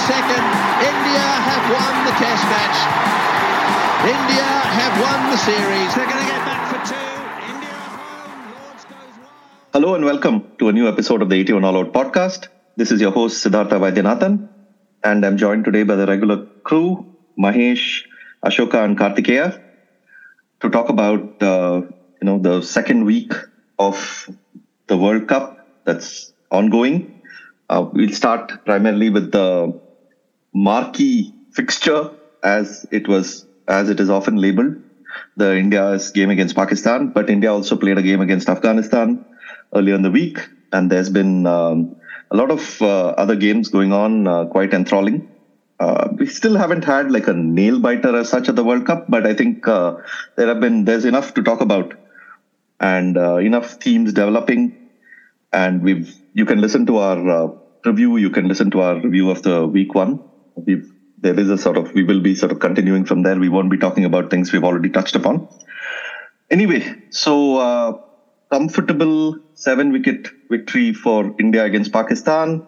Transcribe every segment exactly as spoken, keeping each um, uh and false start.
second. India have won the Test match. India have won the series. They're going to get back for two. India home. Lords goes wild. Hello and welcome to a new episode of the eighty-one All Out podcast. This is your host Siddhartha Vaidyanathan, and I'm joined today by the regular crew, Mahesh, Ashoka and Kartikeya, to talk about uh, you know the second week of the World Cup that's ongoing. Uh, we'll start primarily with the marquee fixture, as it was as it is often labelled, the India's game against Pakistan. But India also played a game against Afghanistan earlier in the week, and there's been um, a lot of uh, other games going on, uh, quite enthralling. Uh, we still haven't had like a nail biter as such at the World Cup, but I think uh, there have been there's enough to talk about and uh, enough themes developing. And we've you can listen to our uh, preview, you can listen to our review of the week one. We've, there is a sort of we will be sort of continuing from there. We won't be talking about things we've already touched upon. Anyway, so uh, comfortable seven wicket victory for India against Pakistan.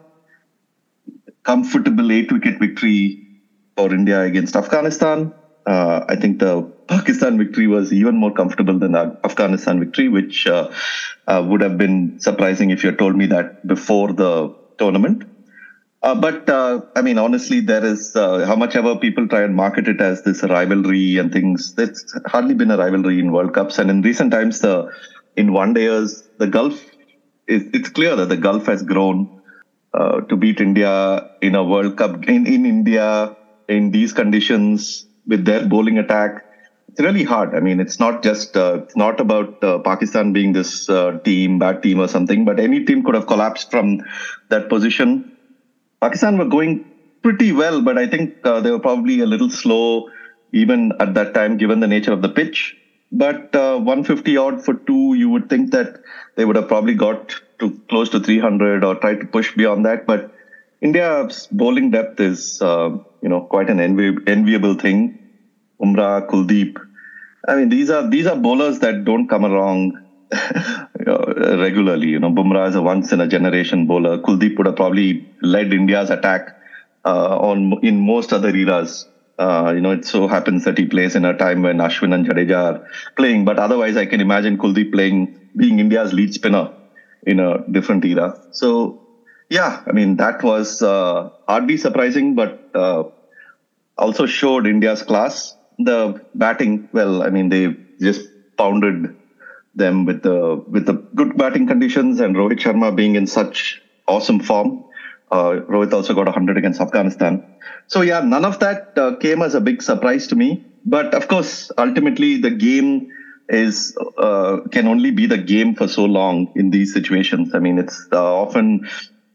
Comfortable eight-wicket victory for India against Afghanistan. Uh, I think the Pakistan victory was even more comfortable than the Afghanistan victory, which uh, uh, would have been surprising if you had told me that before the tournament. Uh, but, uh, I mean, honestly, there is, uh, how much ever people try and market it as this rivalry and things, there's hardly been a rivalry in World Cups. And in recent times, the in one-dayers, the Gulf, is, it's clear that the Gulf has grown. Uh, to beat India in a World Cup in, in India in these conditions with their bowling attack, it's really hard. I mean, it's not just uh, it's not about uh, Pakistan being this uh, team, bad team or something, but any team could have collapsed from that position. Pakistan were going pretty well, but I think uh, they were probably a little slow even at that time, given the nature of the pitch. But uh, one fifty odd for two, you would think that they would have probably got to close to three hundred or try to push beyond that. But India's bowling depth is, uh, you know, quite an envi- enviable thing. Umrah, Kuldeep. I mean, these are these are bowlers that don't come along regularly. You know, Bumrah is a once in a generation bowler. Kuldeep would have probably led India's attack uh, on in most other eras. Uh, you know, it so happens that he plays in a time when Ashwin and Jadeja are playing. But otherwise, I can imagine Kuldeep playing, being India's lead spinner in a different era. So, yeah, I mean, that was uh, hardly surprising, but uh, also showed India's class. The batting, well, I mean, they just pounded them with the with the good batting conditions, and Rohit Sharma being in such awesome form. Uh, Rohit also got one hundred against Afghanistan. So, yeah, none of that uh, came as a big surprise to me. But, of course, ultimately, the game is uh, can only be the game for so long in these situations. I mean, it's uh, often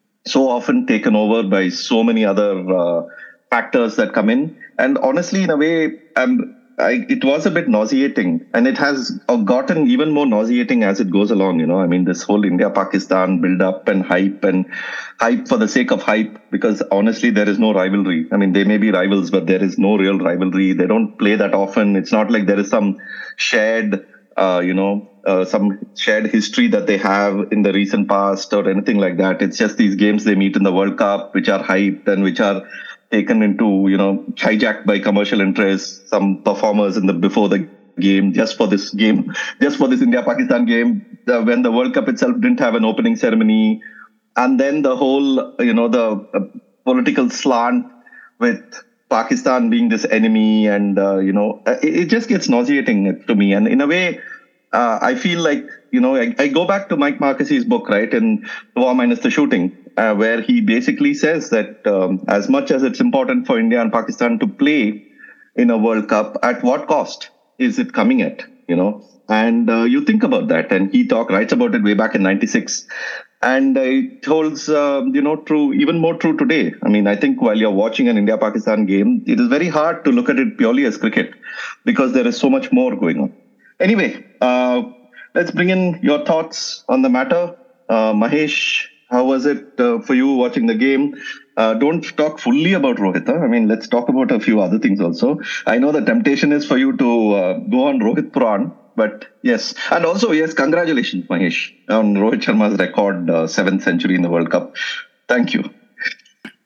so often taken over by so many other uh, factors that come in. And honestly, in a way, I'm, I, it was a bit nauseating, and it has gotten even more nauseating as it goes along. You know, I mean, this whole India-Pakistan build-up and hype and hype for the sake of hype, because honestly, there is no rivalry. I mean, they may be rivals, but there is no real rivalry. They don't play that often. It's not like there is some shared, uh, you know, uh, some shared history that they have in the recent past or anything like that. It's just these games they meet in the World Cup, which are hyped and which are taken into, you know, hijacked by commercial interests, some performers in the before the game, just for this game, just for this India-Pakistan game, the, when the World Cup itself didn't have an opening ceremony. And then the whole, you know, the uh, political slant with Pakistan being this enemy, and, uh, you know, it, it just gets nauseating to me. And in a way, uh, I feel like, you know, I, I go back to Mike Marquesse's book, right, in War Minus the Shooting, uh, where he basically says that um, as much as it's important for India and Pakistan to play in a World Cup, at what cost is it coming at, you know? And uh, you think about that, and he talk writes about it way back in ninety-six. And uh, it holds, uh, you know, true, even more true today. I mean, I think while you're watching an India-Pakistan game, it is very hard to look at it purely as cricket, because there is so much more going on. Anyway, uh, let's bring in your thoughts on the matter. Uh, Mahesh, how was it uh, for you watching the game? Uh, don't talk fully about Rohit. Huh? I mean, let's talk about a few other things also. I know the temptation is for you to uh, go on Rohit Puran. But yes, and also, yes, congratulations, Mahesh, on Rohit Sharma's record uh, seventh century in the World Cup. Thank you.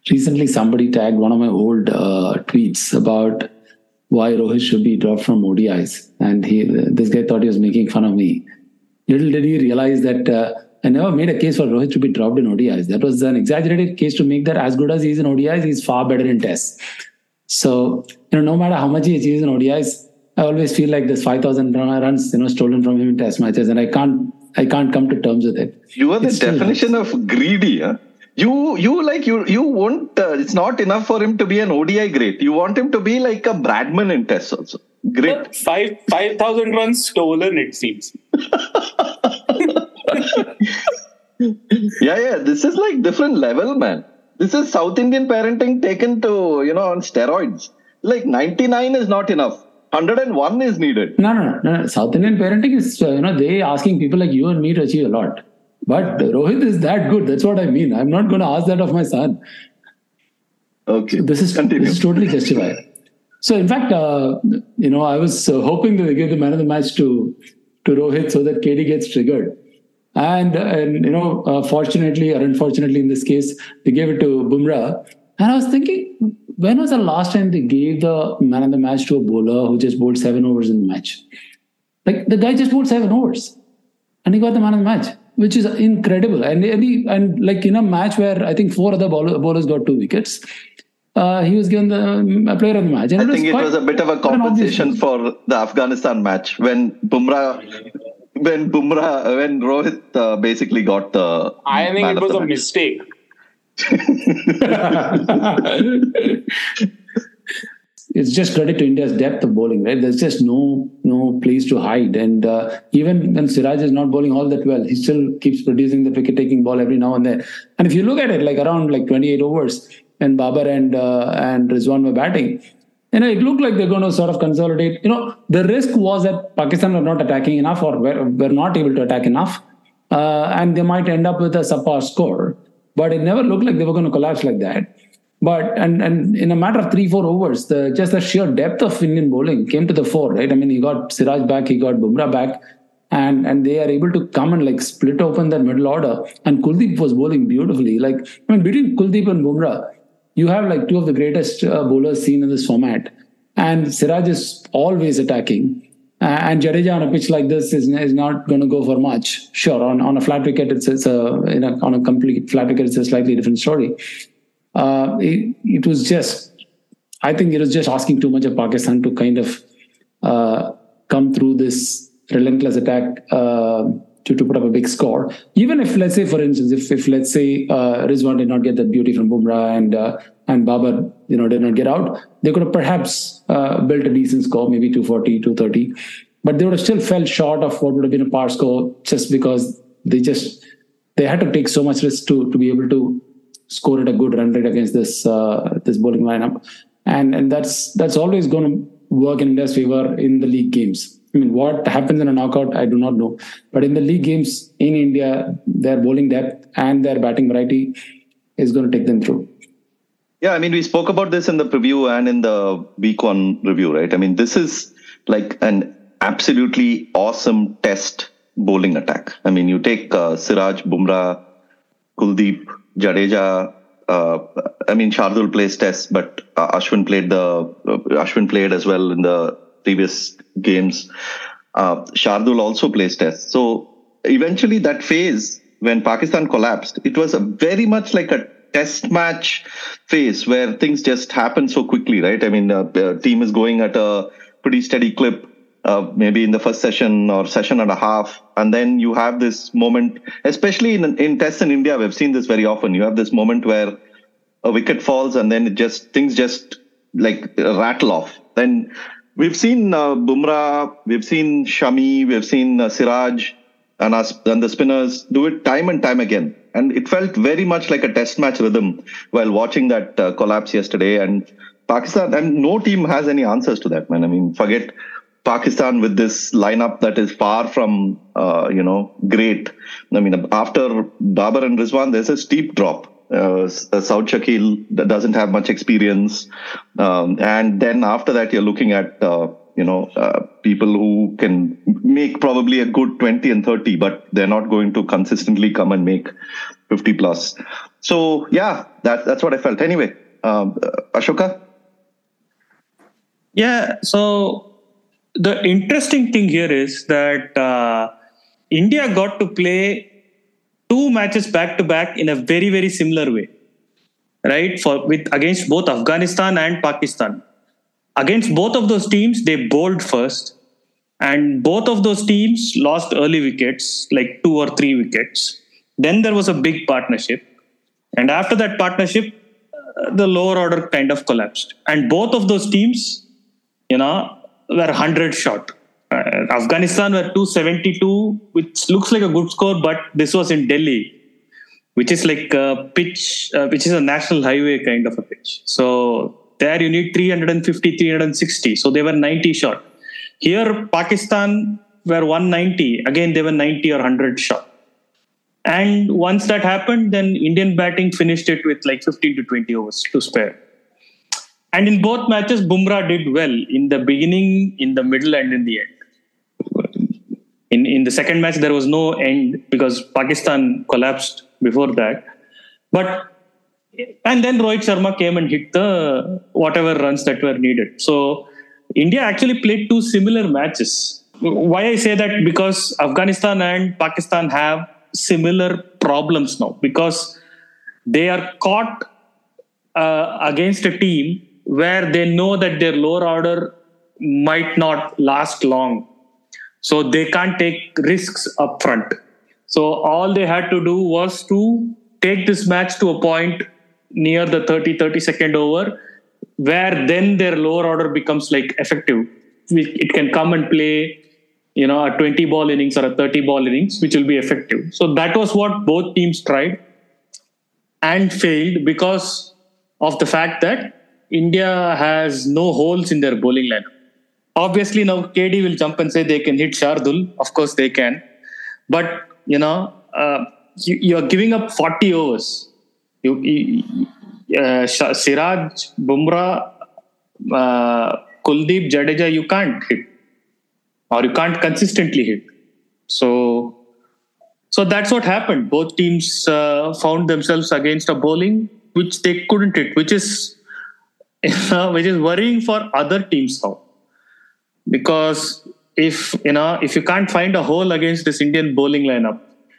recently somebody tagged one of my old uh, tweets about why Rohit should be dropped from O D Is. And he, this guy thought he was making fun of me. Little did he realize that uh, I never made a case for Rohit to be dropped in O D Is. That was an exaggerated case to make that as good as he is in O D Is, he's far better in tests. So, you know, no matter how much he achieves in O D Is, I always feel like there's five thousand runs, you know, stolen from him in test matches, and I can't, I can't come to terms with it. You are the It's definition of greedy, huh? You, you like, you, you want, uh, it's not enough for him to be an O D I great. You want him to be like a Bradman in tests also. Great. Five, 5,000 runs stolen, it seems. yeah, yeah. This is like different level, man. This is South Indian parenting taken to, you know, on steroids. Like ninety-nine is not enough. one hundred one is needed. No, no, no, no. South Indian parenting is, uh, you know, they asking people like you and me to achieve a lot. But Rohit is that good. That's what I mean. I'm not going to ask that of my son. Okay. So this is Continue. This is totally justified. So in fact, uh, you know, I was uh, hoping that they give the man of the match to to Rohit so that K D gets triggered. And, and you know, uh, fortunately or unfortunately in this case, they gave it to Bumrah. And I was thinking, when was the last time they gave the man of the match to a bowler who just bowled seven overs in the match? Like, the guy just bowled seven overs. And he got the man of the match, which is incredible. And, and, he, and like in a match where I think four other bowler, bowlers got two wickets, uh, he was given the uh, player of the match. And I it think was it quite, was a bit of a compensation for the Afghanistan match when Bumrah... When Bumrah, when Rohit uh, basically got the... I think it was a match. mistake. It's just credit to India's depth of bowling, right? There's just no no place to hide. And uh, even when Siraj is not bowling all that well, he still keeps producing the wicket-taking ball every now and then. And if you look at it, like around like twenty-eight overs, when Babar and uh, and Rizwan were batting, you know, it looked like they're going to sort of consolidate. You know, the risk was that Pakistan were not attacking enough or were, were not able to attack enough. Uh, and they might end up with a subpar score. But it never looked like they were going to collapse like that. But, and, and in a matter of three, four overs, the just the sheer depth of Indian bowling came to the fore, right? I mean, he got Siraj back, he got Bumrah back. And, and they are able to come and like split open that middle order. And Kuldeep was bowling beautifully. Like, I mean, between Kuldeep and Bumrah, you have like two of the greatest uh, bowlers seen in this format. And Siraj is always attacking. Uh, and Jadeja on a pitch like this is, is not going to go for much. Sure, on, on a flat wicket, it's, it's a, in a, on a complete flat wicket, it's a slightly different story. Uh, it, it was just, I think it was just asking too much of Pakistan to kind of uh, come through this relentless attack uh, to, to put up a big score. Even if, let's say, for instance, if, if let's say uh, Rizwan did not get that beauty from Bumrah and uh, and Babar, you know, did not get out, they could have perhaps uh, built a decent score, maybe two forty, two thirty. But they would have still fell short of what would have been a par score just because they just, they had to take so much risk to, to be able to score at a good run rate against this uh, this bowling lineup. And and that's that's always going to work in India's favor in the league games. I mean, what happens in a knockout, I do not know. But in the league games in India, their bowling depth and their batting variety is going to take them through. Yeah, I mean, we spoke about this in the preview and in the week one review, right? I mean, this is like an absolutely awesome test bowling attack. I mean, you take uh, Siraj, Bumrah, Kuldeep, Jadeja. Uh, I mean, Shardul plays tests, but uh, Ashwin played the uh, Ashwin played as well in the previous games. Uh, Shardul also plays tests. So eventually, that phase when Pakistan collapsed, it was a very much like a test match phase where things just happen so quickly, right? I mean, uh, the team is going at a pretty steady clip. Uh, maybe in the first session or session and a half. And then you have this moment, especially in in tests in India, we've seen this very often. You have this moment where a wicket falls and then it just things just like rattle off. Then we've seen uh, Bumrah, we've seen Shami, we've seen uh, Siraj and, us, and the spinners do it time and time again. And it felt very much like a test match rhythm while watching that uh, collapse yesterday. And Pakistan, and no team has any answers to that, man. I mean, forget Pakistan with this lineup that is far from, uh, you know, great. I mean, after Babar and Rizwan, there's a steep drop. Uh, Saud Shakil doesn't have much experience. Um, and then after that, you're looking at, uh, you know, uh, people who can make probably a good twenty and thirty, but they're not going to consistently come and make fifty plus. So yeah, that that's what I felt. Anyway, um, uh, Ashoka. Yeah. So the interesting thing here is that uh, India got to play two matches back to back in a very very similar way, right? For with against both Afghanistan and Pakistan. Against both of those teams, they bowled first, and both of those teams lost early wickets, like two or three wickets. Then there was a big partnership, and after that partnership, uh, the lower order kind of collapsed, and both of those teams, you know, were one hundred short. Uh, Afghanistan were two seventy-two, which looks like a good score, but this was in Delhi, which is like a pitch, uh, which is a national highway kind of a pitch. So there you need three fifty, three sixty. So they were ninety short. Here, Pakistan were one ninety. Again, they were ninety or one hundred short. And once that happened, then Indian batting finished it with like fifteen to twenty overs to spare. And in both matches, Bumrah did well in the beginning, in the middle, and in the end. In, in the second match, there was no end because Pakistan collapsed before that. But and then Rohit Sharma came and hit the whatever runs that were needed. So India actually played two similar matches. Why I say that? Because Afghanistan and Pakistan have similar problems now because they are caught uh, against a team where they know that their lower order might not last long. So they can't take risks up front. So all they had to do was to take this match to a point near the thirty, thirty second over where then their lower order becomes like effective. It can come and play, you know, a twenty ball innings or a thirty ball innings, which will be effective. So that was what both teams tried and failed because of the fact that India has no holes in their bowling lineup. Obviously, now K D will jump and say they can hit Shardul. Of course, they can. But, you know, uh, you, you're giving up forty overs. You, you, uh, Siraj, Bumrah, uh, Kuldeep, Jadeja, you can't hit. Or you can't consistently hit. So, so that's what happened. Both teams uh, found themselves against a bowling which they couldn't hit, which is, which is worrying for other teams now. Because if you know if you can't find a hole against this Indian bowling lineup,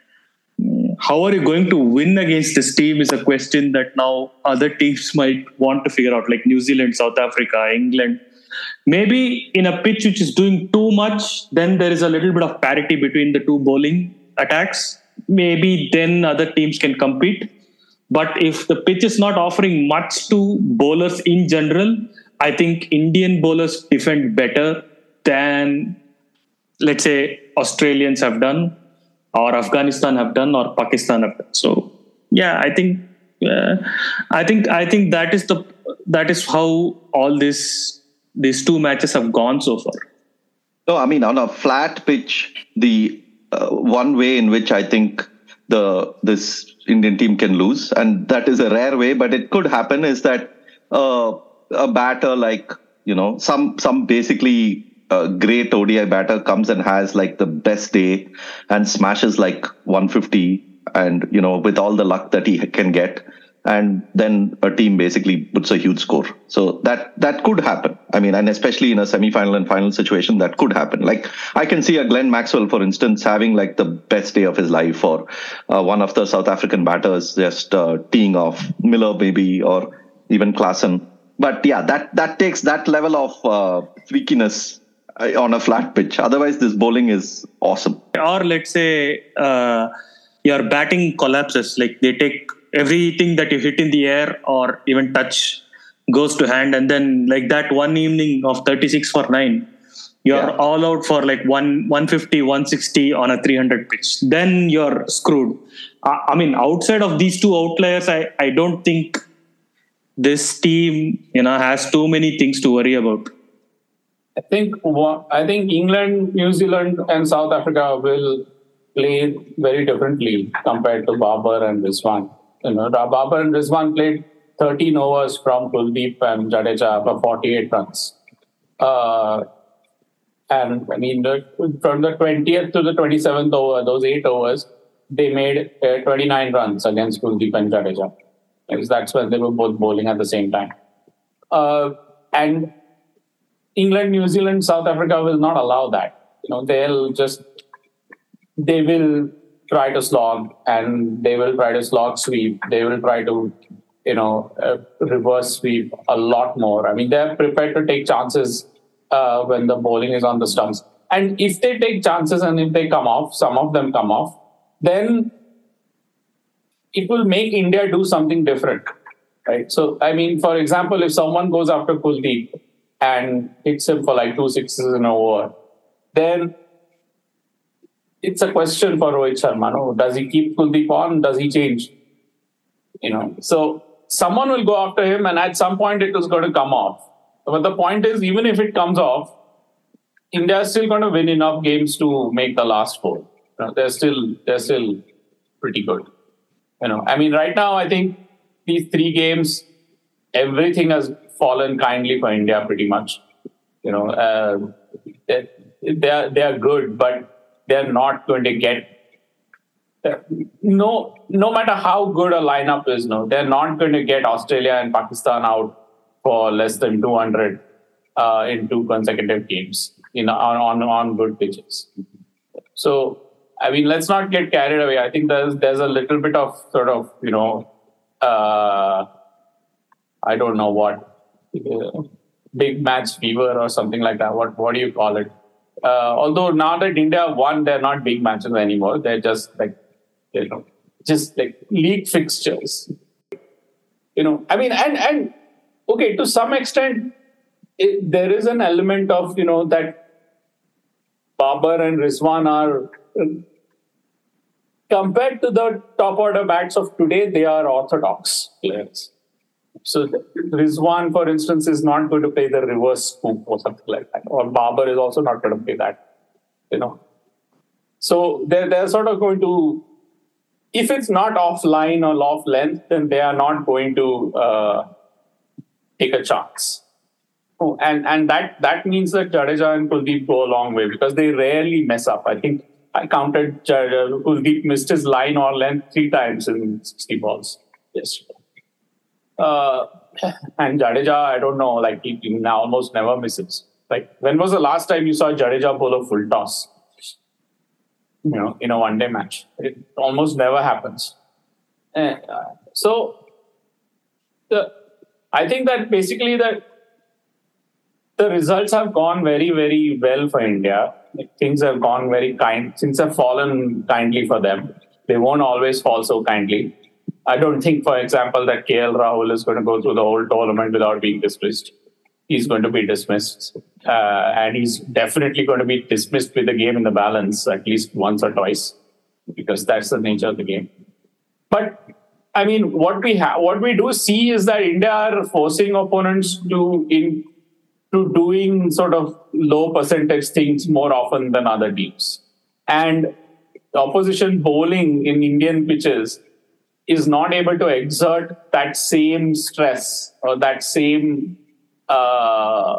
how are you going to win against this team is a question that now other teams might want to figure out, like New Zealand, South Africa, England. Maybe in a pitch which is doing too much, then there is a little bit of parity between the two bowling attacks. Maybe then other teams can compete. But if the pitch is not offering much to bowlers in general, I think Indian bowlers defend better than, let's say, Australians have done, or Afghanistan have done, or Pakistan have done. So, yeah, I think, uh, I think, I think that is the that is how all this these two matches have gone so far. No, I mean on a flat pitch, the uh, one way in which I think the this Indian team can lose, and that is a rare way, but it could happen, is that uh, a batter like you know some some basically. A great O D I batter comes and has like the best day and smashes like one fifty, and you know with all the luck that he can get, and then a team basically puts a huge score. So that that could happen. I mean, and especially in a semi-final and final situation, that could happen. Like I can see a Glenn Maxwell, for instance, having like the best day of his life, or uh, one of the South African batters just uh, teeing off, Miller maybe, or even Klaasen. But yeah, that that takes that level of uh, freakiness on a flat pitch. Otherwise, this bowling is awesome. Or let's say uh, your batting collapses. Like they take everything that you hit in the air or even touch goes to hand. And then like that one evening of thirty-six for nine, you're yeah. all out for like one, one fifty, one sixty on a three hundred pitch. Then you're screwed. Uh, I mean, outside of these two outliers, I, I don't think this team, you know, has too many things to worry about. I think I think England, New Zealand, and South Africa will play very differently compared to Babar and Rizwan. You know, Babar and Rizwan played thirteen overs from Kuldeep and Jadeja for forty-eight runs. Uh, and I mean, the, from the twentieth to the twenty-seventh over, those eight overs, they made uh, twenty-nine runs against Kuldeep and Jadeja. Because that's when they were both bowling at the same time. Uh, and England, New Zealand, South Africa will not allow that. You know, they'll just, they will try to slog, and they will try to slog sweep. They will try to, you know, uh, reverse sweep a lot more. I mean, they're prepared to take chances uh, when the bowling is on the stumps. And if they take chances and if they come off, some of them come off, then it will make India do something different, right? So, I mean, for example, if someone goes after Kuldeep and hits him for like two sixes in an over, then it's a question for Rohit Sharma. No? Does he keep Kuldeep on? Does he change? You know, so someone will go after him, and at some point it is going to come off. But the point is, even if it comes off, India is still going to win enough games to make the last four. You know, they're still they're still pretty good. You know, I mean, right now I think these three games, everything has fallen kindly for India pretty much. You know, uh, they they are, they are good, but they're not going to get. No, no matter how good a lineup is, no, they're not going to get Australia and Pakistan out for less than two hundred uh, in two consecutive games in on, on on good pitches. So, I mean, let's not get carried away. I think there's there's a little bit of sort of, you know, uh, I don't know what, uh, big match fever or something like that. What what do you call it? Uh, although now that India won, they're not big matches anymore. They're just like, you know, just like league fixtures. You know, I mean, and and okay, to some extent, it, there is an element of, you know, that Babar and Rizwan are, compared to the top order bats of today, they are orthodox players. So Rizwan, for instance, is not going to play the reverse scoop or something like that. Or Babar is also not going to play that, you know. So they're, they're sort of going to, if it's not offline or off length, then they are not going to uh, take a chance. Oh, and and that, that means that Jadeja and Kuldeep go a long way because they rarely mess up. I think I counted Jadeja, Kuldeep missed his line or length three times in sixty balls yesterday. Uh, and Jadeja, I don't know, like he, he now almost never misses. Like, when was the last time you saw Jadeja bowl a full toss? You know, in a one-day match, it almost never happens. Uh, so, the I think that basically that the results have gone very, very well for India. Like, things have gone very kind. Things have fallen kindly for them. They won't always fall so kindly. I don't think, for example, that K L Rahul is going to go through the whole tournament without being dismissed. He's going to be dismissed. Uh, and he's definitely going to be dismissed with the game in the balance at least once or twice, because that's the nature of the game. But, I mean, what we have, what we do see is that India are forcing opponents to in to doing sort of low percentage things more often than other teams. And the opposition bowling in Indian pitches is not able to exert that same stress or that same uh,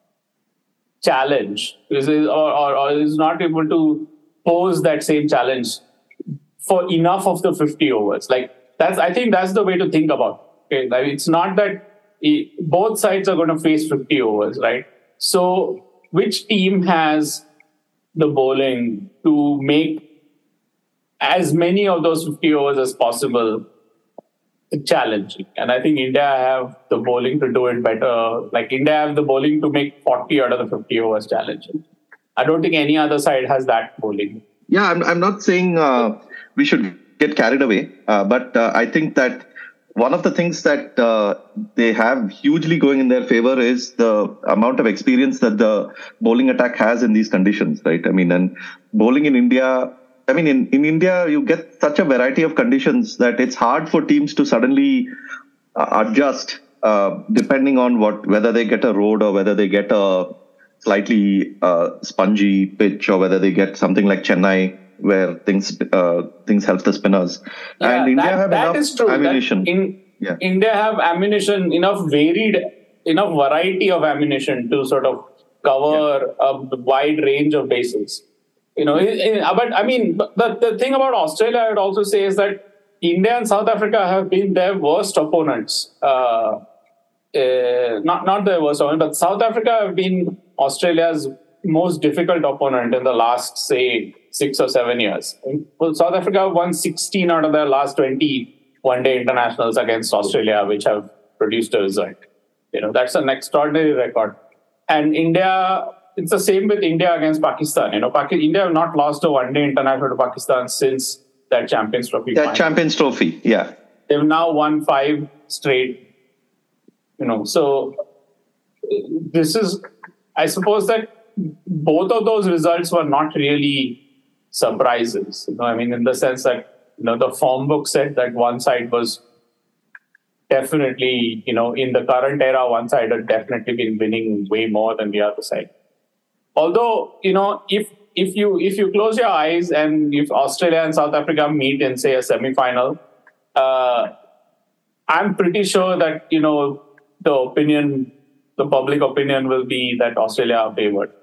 challenge, is, or, or, or is not able to pose that same challenge for enough of the fifty overs. Like, that's, I think that's the way to think about it. Okay? Like, it's not that it, both sides are going to face fifty overs, right? So which team has the bowling to make as many of those fifty overs as possible challenging? And I think India have the bowling to do it better. Like, India have the bowling to make forty out of the fifty overs challenging. I don't think any other side has that bowling. Yeah, I'm, I'm not saying uh, we should get carried away, uh, but uh, I think that one of the things that uh, they have hugely going in their favor is the amount of experience that the bowling attack has in these conditions, right? I mean, and bowling in India, I mean, in, in India, you get such a variety of conditions that it's hard for teams to suddenly uh, adjust uh, depending on what, whether they get a road or whether they get a slightly uh, spongy pitch or whether they get something like Chennai where things uh, things help the spinners. Yeah, and India that, have that enough is true. ammunition. That in, yeah. India have ammunition, enough varied, enough variety of ammunition to sort of cover yeah. a wide range of bases. You know, it, it, but I mean, the, the thing about Australia, I would also say, is that India and South Africa have been their worst opponents. Uh, uh, not not their worst opponent, but South Africa have been Australia's most difficult opponent in the last, say, six or seven years. Well, South Africa won sixteen out of their last twenty one-day internationals against Australia, which have produced a result. You know, that's an extraordinary record. And India, it's the same with India against Pakistan. You know, Pakistan, India have not lost a one-day international to Pakistan since that Champions Trophy. That final. Champions Trophy, yeah. They've now won five straight. You know, so this is, I suppose that both of those results were not really surprises. You know, I mean, in the sense that, you know, the form book said that one side was definitely, you know, in the current era, one side had definitely been winning way more than the other side. Although, you know, if if you if you close your eyes and if Australia and South Africa meet in, say, a semi-final, uh, I'm pretty sure that, you know, the opinion, the public opinion will be that Australia are favored.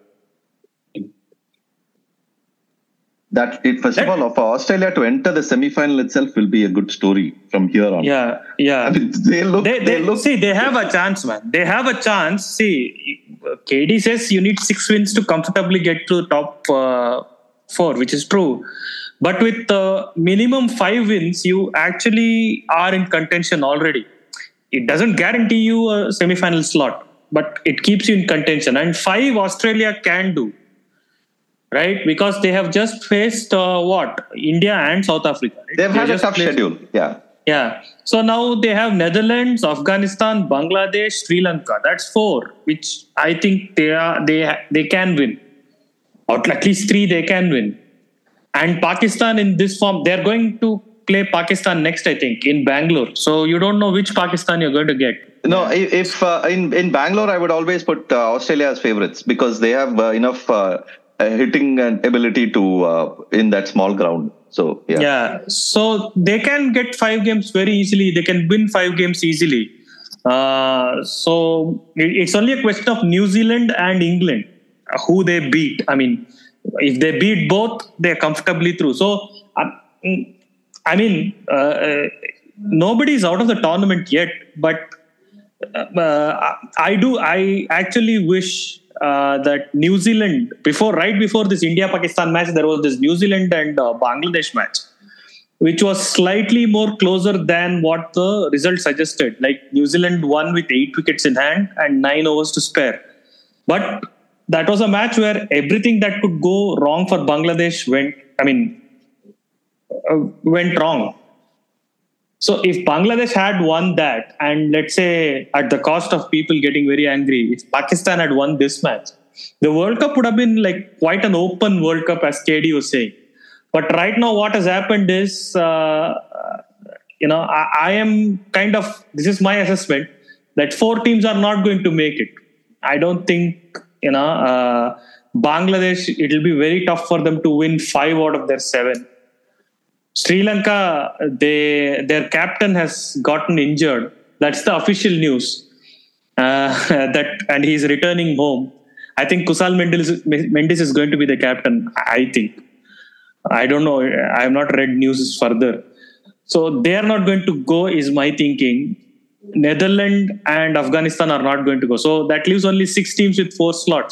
That it, first of all, for Australia to enter the semi-final itself will be a good story from here on. Yeah, yeah. I mean, they look. They, They, they, look. see, they have a chance, man. They have a chance. See, K D says you need six wins to comfortably get to the top uh, four, which is true. But with uh, minimum five wins, you actually are in contention already. It doesn't guarantee you a semi-final slot, but it keeps you in contention. And five Australia can do. Right, because they have just faced uh, what India and South Africa. Right? They've they had a just tough played, schedule. Yeah. Yeah. So now they have Netherlands, Afghanistan, Bangladesh, Sri Lanka. That's four, which I think they are they they can win, or at least three they can win. And Pakistan in this form, they're going to play Pakistan next, I think, in Bangalore. So you don't know which Pakistan you're going to get. No, if uh, in in Bangalore, I would always put uh, Australia as favourites because they have uh, enough. Uh, Uh, hitting and ability to uh, in that small ground. So yeah. Yeah. So they can get five games very easily. They can win five games easily. Uh, so it, it's only a question of New Zealand and England uh, who they beat. I mean, if they beat both, they're comfortably through. So uh, I mean, uh, uh, nobody's out of the tournament yet. But uh, I do. I actually wish. Uh, that New Zealand before right before this India-Pakistan match there was this New Zealand and uh, Bangladesh match which was slightly more closer than what the result suggested. Like New Zealand won with eight wickets in hand and nine overs to spare, but that was a match where everything that could go wrong for Bangladesh went I mean uh, went wrong. So if Bangladesh had won that, and let's say at the cost of people getting very angry, if Pakistan had won this match, the World Cup would have been like quite an open World Cup, as K D was saying. But right now, what has happened is, uh, you know, I, I am kind of, this is my assessment, that four teams are not going to make it. I don't think, you know, uh, Bangladesh, it will be very tough for them to win five out of their seven. Sri Lanka, they their captain has gotten injured. That's the official news. Uh, that and he's returning home. I think Kusal Mendes, Mendes is going to be the captain. I think. I don't know. I have not read news further. So they are not going to go. Is my thinking. Netherlands and Afghanistan are not going to go. So that leaves only six teams with four slots.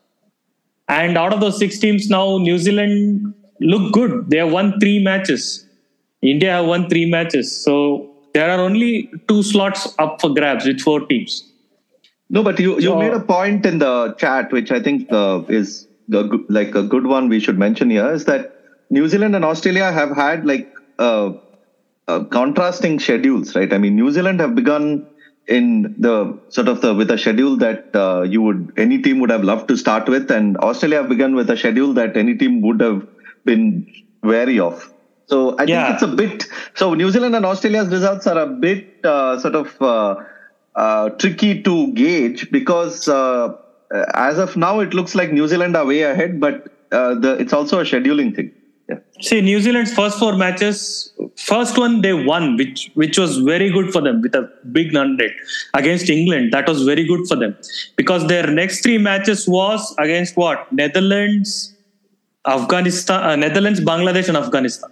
And out of those six teams now, New Zealand look good. They have won three matches. India have won three matches. So there are only two slots up for grabs with four teams. No, but you, you So- made a point in the chat, which I think uh, is the, go- like a good one we should mention here, is that New Zealand and Australia have had like uh, uh, contrasting schedules, right? I mean, New Zealand have begun in the sort of the with a schedule that uh, you would any team would have loved to start with, and Australia have begun with a schedule that any team would have been wary of. So I think Yeah. it's a bit. So New Zealand and Australia's results are a bit uh, sort of uh, uh, tricky to gauge because uh, as of now it looks like New Zealand are way ahead, but uh, the it's also a scheduling thing. Yeah. See, New Zealand's first four matches, first one they won, which which was very good for them with a big non-rate against England. That was very good for them because their next three matches was against what? Netherlands, Afghanistan, uh, Netherlands, Bangladesh, and Afghanistan.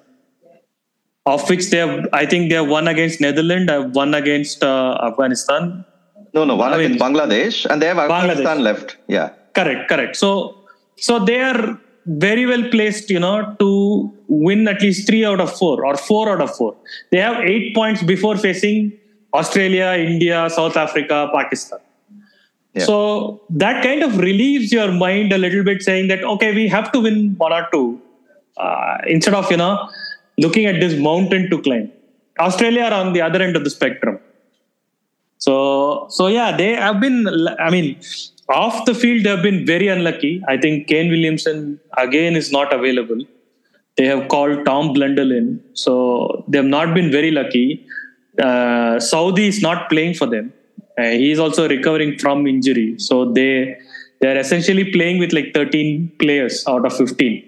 Of which they have, I think they have won against Netherlands, have won against uh, Afghanistan. No, no, one I against mean, Bangladesh, and they have Afghanistan Bangladesh. left. Yeah. Correct, correct. So, so they are very well placed, you know, to win at least three out of four or four out of four. They have eight points before facing Australia, India, South Africa, Pakistan. Yeah. So that kind of relieves your mind a little bit, saying that, okay, we have to win one or two uh, instead of, you know, looking at this mountain to climb. Australia are on the other end of the spectrum. So, so yeah, they have been, I mean, off the field, they have been very unlucky. I think Kane Williamson, again, is not available. They have called Tom Blundell in. So they have not been very lucky. Uh, Saudi is not playing for them. Uh, he is also recovering from injury. So they, they are essentially playing with like thirteen players out of fifteen.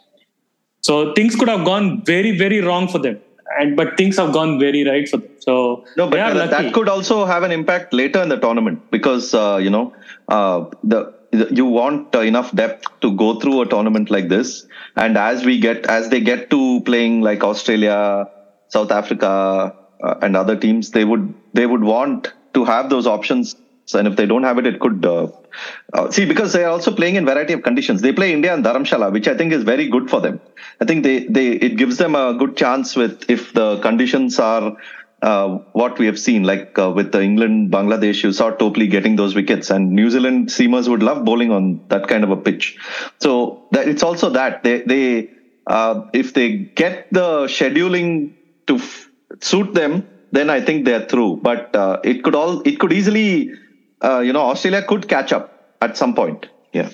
So things could have gone very, very wrong for them. And but things have gone very right for them. So no, but uh, that could also have an impact later in the tournament because uh, you know uh, the, the you want uh, enough depth to go through a tournament like this. And as we get as they get to playing like Australia, South Africa, uh, and other teams, they would they would want to have those options. And if they don't have it, it could uh, uh, see because they are also playing in variety of conditions. They play India and Dharamshala, which I think is very good for them. I think they, they it gives them a good chance with if the conditions are uh, what we have seen, like uh, with the England, Bangladesh, you saw Topley getting those wickets, and New Zealand seamers would love bowling on that kind of a pitch. So that, it's also that they they uh, if they get the scheduling to f- suit them, then I think they're through. But uh, it could all it could easily. Uh, you know, Australia could catch up at some point. Yeah.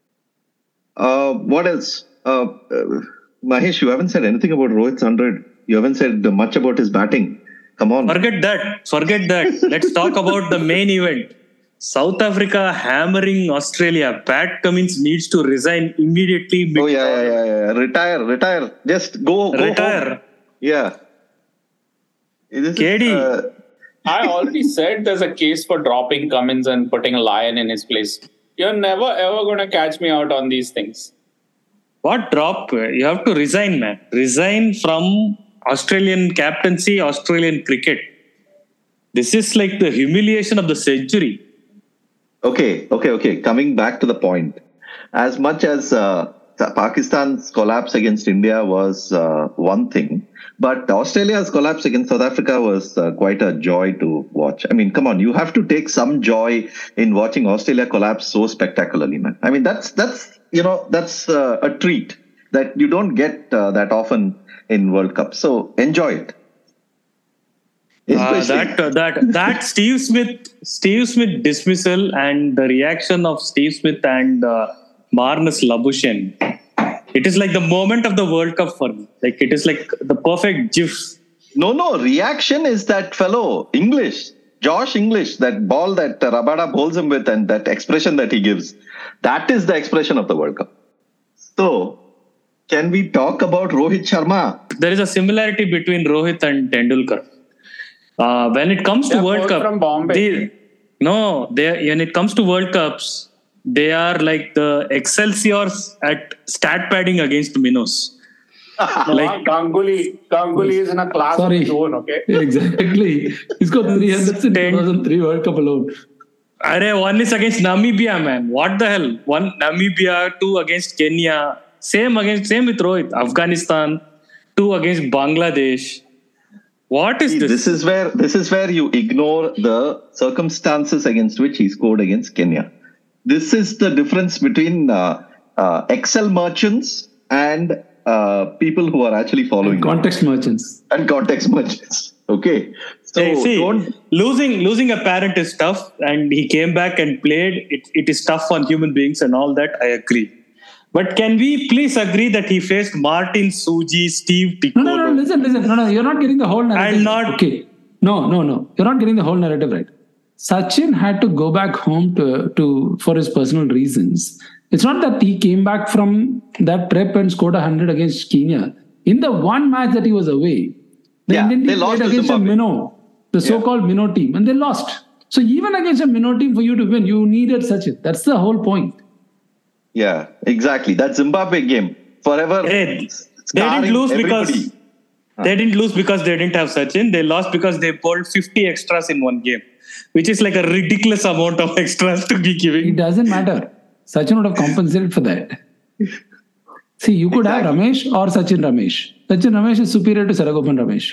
Uh, what else? Uh, uh, Mahesh, you haven't said anything about Rohit's one hundred. You haven't said much about his batting. Come on. Forget that. Forget that. Let's talk about the main event. South Africa hammering Australia. Pat Cummins needs to resign immediately. Oh, yeah, yeah, yeah, yeah. Retire, retire. Just go, go Retire. Home. Yeah. This K D. Is, uh, I already said there's a case for dropping Cummins and putting a Lyon in his place. You're never ever going to catch me out on these things. What drop? You have to resign, man. Resign from Australian captaincy, Australian cricket. This is like the humiliation of the century. Okay, okay, okay. Coming back to the point. As much as uh, Pakistan's collapse against India was uh, one thing, but Australia's collapse against South Africa was uh, quite a joy to watch. I mean, come on, you have to take some joy in watching Australia collapse so spectacularly, man. I mean, that's, that's you know, that's uh, a treat that you don't get uh, that often in World Cup. So enjoy it. Uh, that, uh, that, that Steve Smith, Steve Smith dismissal and the reaction of Steve Smith and uh, Marnus Labuschagne. It is like the moment of the World Cup for me. Like it is like the perfect gif. No, no. Reaction is that fellow English, Josh English, that ball that uh, Rabada bowls him with, and that expression that he gives. That is the expression of the World Cup. So, can we talk about Rohit Sharma? There is a similarity between Rohit and Tendulkar. Uh, when it comes They're to World Cup, from Bombay. They, no, they when it comes to World Cups. They are like the Excelsiors at stat padding against Minnows. Like Ganguly, Ganguly is in a class Sorry. of his own, okay? Exactly. He's got three hundreds in two thousand three World Cup alone. Array, one is against Namibia, man. What the hell? One Namibia, two against Kenya. Same against same with Rohit. Afghanistan, two against Bangladesh. What is See, this? This is where this is where you ignore the circumstances against which he scored against Kenya. This is the difference between uh, uh, Excel merchants and uh, people who are actually following and context them. merchants and context merchants. Okay, so hey, see, don't... losing losing a parent is tough, and he came back and played. It it is tough on human beings and all that. I agree, but can we please agree that he faced Martin Suji, Steve Piccolo? No, no, no. Listen, listen. No, no. You're not getting the whole narrative. And not okay. No, no, no. You're not getting the whole narrative right. Sachin had to go back home to, to for his personal reasons. It's not that he came back from that trip and scored one hundred against Kenya. In the one match that he was away, the yeah, Indian they team lost played against Zimbabwe. a minnow, the so-called yeah. minnow team, and they lost. So even against a minnow team, for you to win, you needed Sachin. That's the whole point. Yeah, exactly. That Zimbabwe game, forever. Hey, they didn't lose everybody. because they didn't lose because they didn't have Sachin. They lost because they bowled fifty extras in one game, which is like a ridiculous amount of extras to be giving. It doesn't matter. Sachin would have compensated for that. See, you could exactly. have Ramesh or Sachin Ramesh. Sachin Ramesh is superior to Saragopan Ramesh.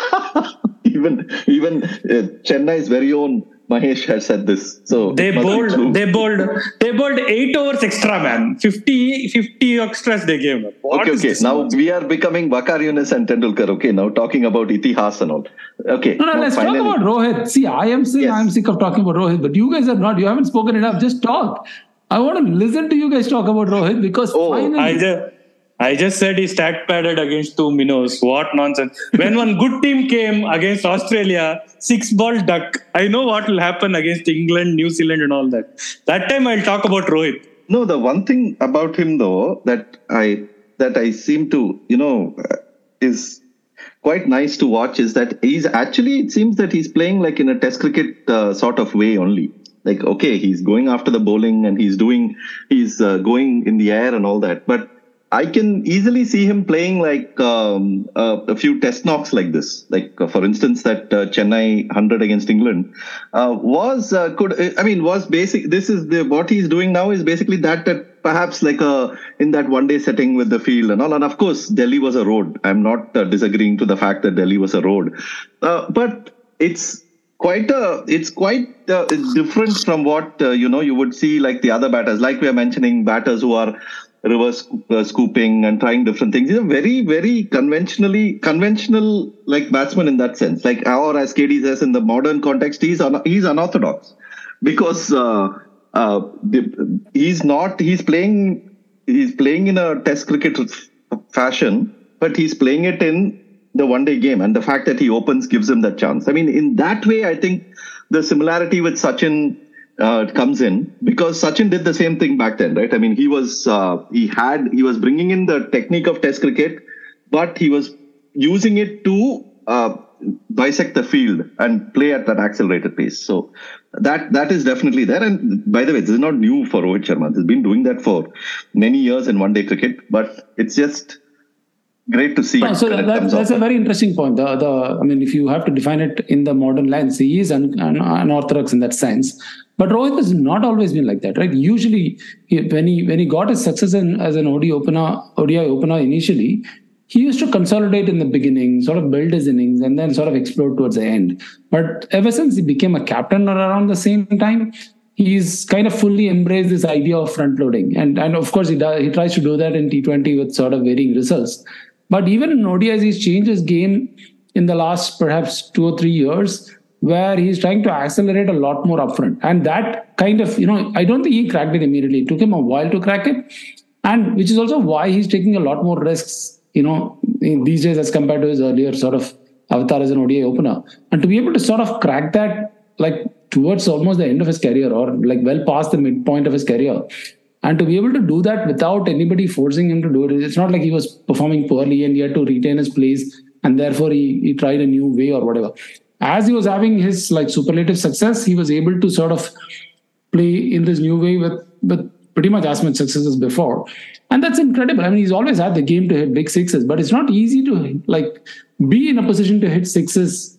even even uh, Chennai's very own Mahesh has said this. So they bowled, they bowled, they bowled eight overs extra, man. fifty, fifty extras they gave. What okay, okay. Now much? We are becoming Waqar Younis and Tendulkar. Okay, now talking about Itihas and all. Okay. No, no, let's finally. talk about Rohit. See, I am saying yes. I am sick of talking about Rohit, but you guys are not. You haven't spoken enough. Just talk. I want to listen to you guys talk about Rohit because oh, finally. I just, I just said he stat padded against two minnows. What nonsense. When one good team came against Australia, six ball duck. I know what will happen against England, New Zealand and all that. That time I'll talk about Rohit. No, the one thing about him though, that I, that I seem to, you know, uh, is quite nice to watch is that he's actually, it seems that he's playing like in a test cricket uh, sort of way only. Like, okay, he's going after the bowling and he's doing, he's uh, going in the air and all that. But I can easily see him playing like um, uh, a few test knocks like this. Like, uh, for instance, that uh, Chennai one hundred against England uh, was, uh, could I mean, was basic. This is the what he's doing now is basically that, that perhaps like a, in that one day setting with the field and all. And of course, Delhi was a road. I'm not uh, disagreeing to the fact that Delhi was a road. Uh, but it's, Quite a, it's quite uh, it's different from what, uh, you know, you would see like the other batters, like we are mentioning batters who are reverse uh, scooping and trying different things. He's a very, very conventionally, conventional like batsman in that sense. Like, or as K D says in the modern context, he's, un- he's unorthodox because uh, uh, the, he's not, he's playing, he's playing in a test cricket fashion, but he's playing it in the one-day game, and the fact that he opens gives him that chance. I mean, in that way, I think the similarity with Sachin uh, comes in because Sachin did the same thing back then, right? I mean, he was uh, he had he was bringing in the technique of Test cricket, but he was using it to uh, dissect the field and play at that accelerated pace. So that that is definitely there. And by the way, this is not new for Rohit Sharma. He's been doing that for many years in one-day cricket, but it's just great to see. No, so that, that, that's a very interesting point. The, the, I mean, if you have to define it in the modern lens, he is un, un, unorthodox in that sense. But Rohit has not always been like that, right? Usually, he, when he when he got his success in, as an O D I opener, O D I opener initially, he used to consolidate in the beginning, sort of build his innings, and then sort of explode towards the end. But ever since he became a captain around the same time, he's kind of fully embraced this idea of front loading, and and of course he does, he tries to do that in T twenty with sort of varying results. But even in O D Is, he's changed his game in the last perhaps two or three years, where he's trying to accelerate a lot more upfront. And that kind of, you know, I don't think he cracked it immediately. It took him a while to crack it. And which is also why he's taking a lot more risks, you know, in these days as compared to his earlier sort of avatar as an O D I opener. And to be able to sort of crack that, like towards almost the end of his career or like well past the midpoint of his career, and to be able to do that without anybody forcing him to do it, it's not like he was performing poorly and he had to retain his place and therefore he, he tried a new way or whatever. As he was having his like superlative success, he was able to sort of play in this new way with, with pretty much as much success as before. And that's incredible. I mean, he's always had the game to hit big sixes, but it's not easy to like be in a position to hit sixes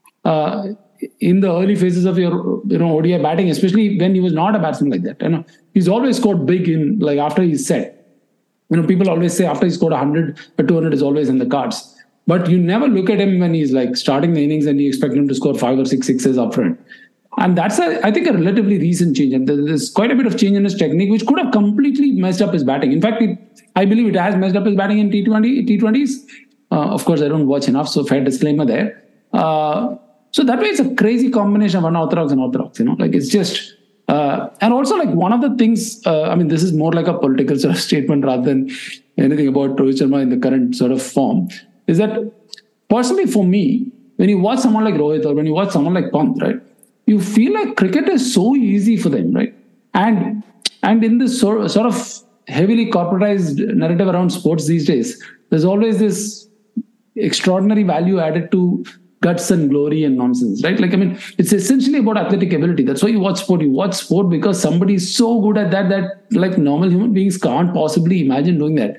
uh, in the early phases of your, you know, O D I batting, especially when he was not a batsman like that. You know, he's always scored big in like after he's set. You know, people always say after he scored one hundred, a two hundred is always in the cards. But you never look at him when he's like starting the innings and you expect him to score five or six sixes up front. And that's, a, I think, a relatively recent change. And there's quite a bit of change in his technique, which could have completely messed up his batting. In fact, it, I believe it has messed up his batting in T twenty, T twenties. Uh, of course, I don't watch enough, so fair disclaimer there. Uh, so that way, it's a crazy combination of unorthodox and orthodox. You know, like it's just, uh, and also like one of the things. Uh, I mean, this is more like a political sort of statement rather than anything about Rohit Sharma in the current sort of form. Is that personally for me, when you watch someone like Rohit or when you watch someone like Pant, right, you feel like cricket is so easy for them, right? And and in this sort, sort of heavily corporatized narrative around sports these days, there's always this extraordinary value added to guts and glory and nonsense, right? Like, I mean, it's essentially about athletic ability. That's why you watch sport. You watch sport because somebody is so good at that that like normal human beings can't possibly imagine doing that.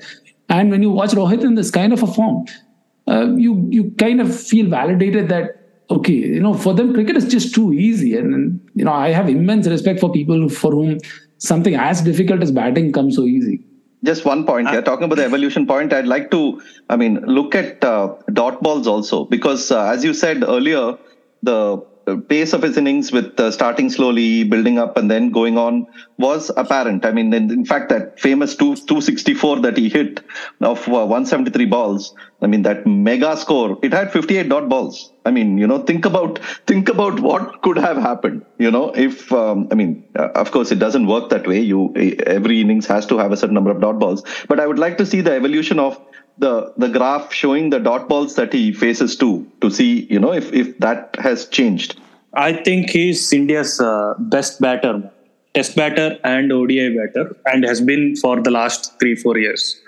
And when you watch Rohit in this kind of a form, uh, you you kind of feel validated that, okay, you know, for them, cricket is just too easy. And, and you know, I have immense respect for people for whom something as difficult as batting comes so easy. Just one point here, talking about the evolution point, I'd like to, I mean, look at uh, dot balls also, because uh, as you said earlier, the pace of his innings with uh, starting slowly, building up and then going on was apparent. I mean, in, in fact, that famous two, two sixty-four that he hit of uh, one seventy-three balls, I mean, that mega score, it had fifty-eight dot balls. I mean, you know, think about, think about what could have happened, you know, if, um, I mean, uh, of course, it doesn't work that way. You, every innings has to have a certain number of dot balls, but I would like to see the evolution of the, the graph showing the dot balls that he faces to, to see, you know, if, if that has changed. I think he's India's uh, best batter, test batter and O D I batter, and has been for the last three, four years.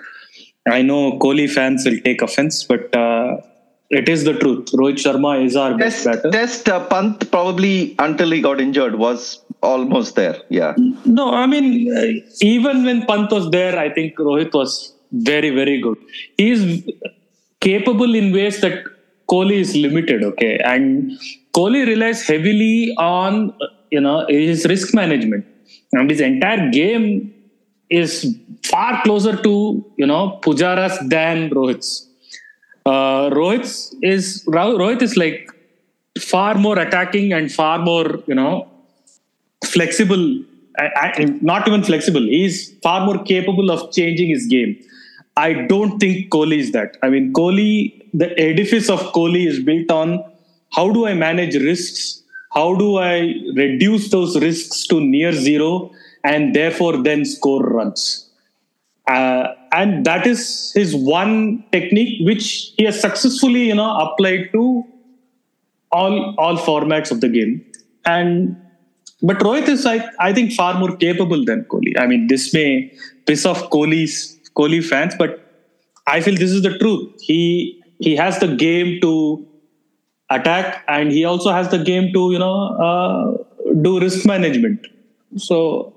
I know Kohli fans will take offense, but uh, it is the truth. Rohit Sharma is our Test, best batter. Test uh, Pant probably until he got injured was almost there. Yeah. No, I mean, uh, even when Pant was there, I think Rohit was very, very good. He is capable in ways that Kohli is limited, okay? And Kohli relies heavily on, you know, his risk management. And his entire game is far closer to, you know, Pujara's than Rohit's. Uh, Rohit's is, Rohit is like far more attacking and far more, you know, flexible. I, I, not even flexible. He's far more capable of changing his game. I don't think Kohli is that. I mean, Kohli, the edifice of Kohli is built on how do I manage risks? How do I reduce those risks to near zero and therefore then score runs? Uh, and that is his one technique, which he has successfully, you know, applied to all all formats of the game. And but Rohit is, I, I think, far more capable than Kohli. I mean, this may piss off Kohli's Kohli fans, but I feel this is the truth. He he has the game to attack, and he also has the game to, you know, uh, do risk management. So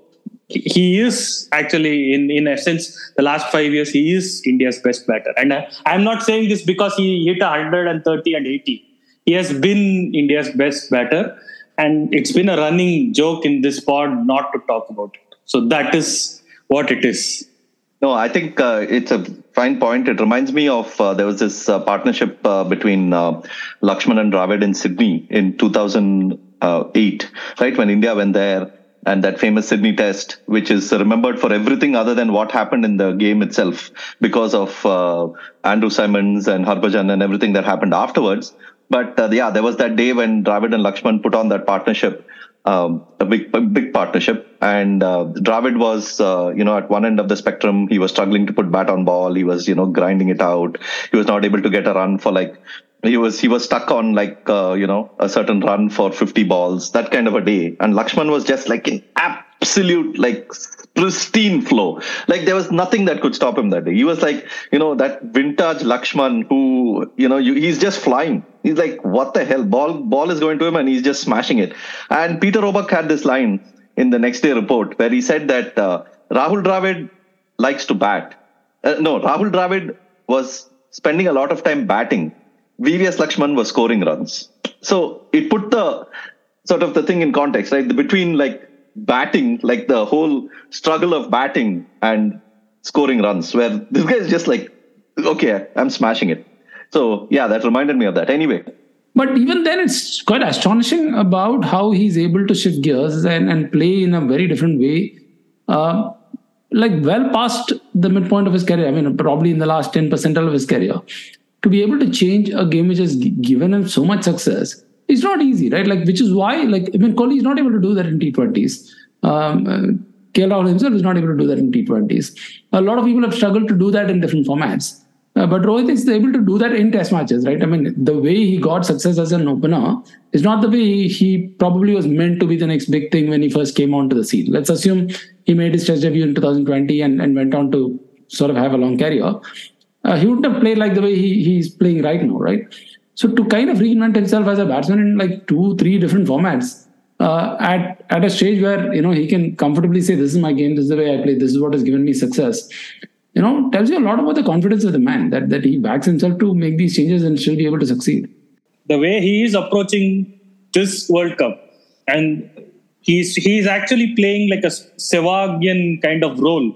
he is actually, in, in essence, the last five years, he is India's best batter. And I, I'm not saying this because he hit one hundred thirty and eighty. He has been India's best batter, and it's been a running joke in this pod not to talk about it. So that is what it is. No, I think uh, it's a fine point. It reminds me of, uh, there was this uh, partnership uh, between uh, Lakshman and Dravid in Sydney in two thousand eight, right? When India went there, and that famous Sydney test, which is remembered for everything other than what happened in the game itself, because of uh, Andrew Symonds and Harbhajan and everything that happened afterwards. But uh, yeah, there was that day when Dravid and Lakshman put on that partnership, um, a big, a big partnership. And uh, Dravid was, uh, you know, at one end of the spectrum. He was struggling to put bat on ball. He was, you know, grinding it out. He was not able to get a run for like, he was he was stuck on like, uh, you know, a certain run for fifty balls, that kind of a day. And Lakshman was just like in absolute, like, pristine flow. Like there was nothing that could stop him that day. He was like, you know, that vintage Lakshman who, you know, you, he's just flying. He's like, what the hell? Ball, ball is going to him and he's just smashing it. And Peter Roebuck had this line in the next day report where he said that uh, Rahul Dravid likes to bat. Uh, no, Rahul Dravid was spending a lot of time batting. V V S Lakshman was scoring runs. So it put the sort of the thing in context, right? Between like batting, like the whole struggle of batting and scoring runs, where this guy is just like, okay, I'm smashing it. So yeah, that reminded me of that. Anyway. But even then, it's quite astonishing about how he's able to shift gears and, and play in a very different way. Uh, like well past the midpoint of his career. I mean, probably in the last ten percent of his career. To be able to change a game which has given him so much success, it's not easy, right? Like, which is why, like, I mean, Kohli is not able to do that in T twenties. Um, uh, K L Rahul himself is not able to do that in T twenties. A lot of people have struggled to do that in different formats. Uh, but Rohit is able to do that in test matches, right? I mean, the way he got success as an opener is not the way he, he probably was meant to be the next big thing when he first came onto the scene. Let's assume he made his test debut in two thousand twenty and, and went on to sort of have a long career. Uh, he wouldn't have played like the way he, he's playing right now, right? So to kind of reinvent himself as a batsman in like two, three different formats uh, at, at a stage where, you know, he can comfortably say, this is my game, this is the way I play, this is what has given me success. you know, tells you a lot about the confidence of the man, that, that he backs himself to make these changes and still be able to succeed. The way he is approaching this World Cup, and he's he's actually playing like a Sehwagian kind of role,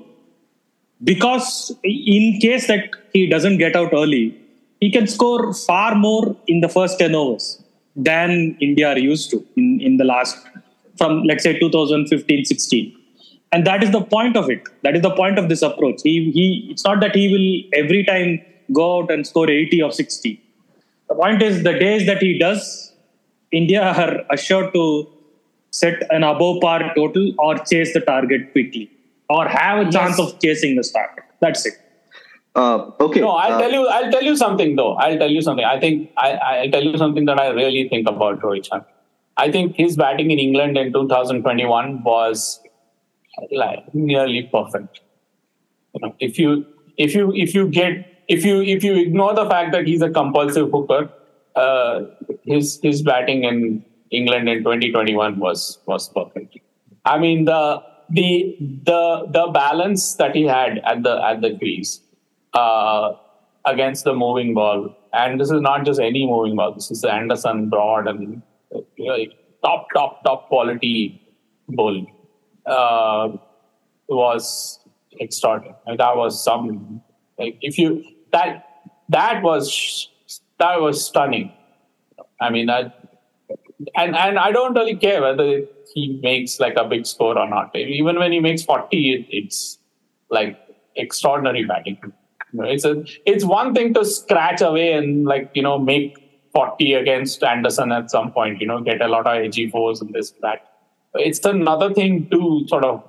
because in case that he doesn't get out early, he can score far more in the first ten overs than India are used to in, in the last, from let's say two thousand fifteen sixteen. And that is the point of it. That is the point of this approach. He he. It's not that he will every time go out and score eighty or sixty. The point is, the days that he does, India are assured to set an above par total or chase the target quickly, or have a chance yes. of chasing the target. That's it. Uh, okay. No, I'll uh, tell you. I'll tell you something though. I'll tell you something. I think I, I'll tell you something that I really think about Rohit Sharma. I think his batting in England in two thousand twenty-one was like nearly perfect. You know, if you if you if you get if you if you ignore the fact that he's a compulsive hooker, uh, his his batting in England in twenty twenty-one was was perfect. I mean the the the the balance that he had at the at the crease uh, against the moving ball, and this is not just any moving ball. This is the Anderson, Broad, and you know, top top top quality bowling. Uh, was extraordinary. I mean, that was some like if you that that was that was stunning. I mean that, and and I don't really care whether he makes like a big score or not. Even when he makes forty, it, it's like extraordinary batting. You know, it's a it's one thing to scratch away and like you know make forty against Anderson at some point. You know, get a lot of edgy fours and this that. It's another thing to sort of,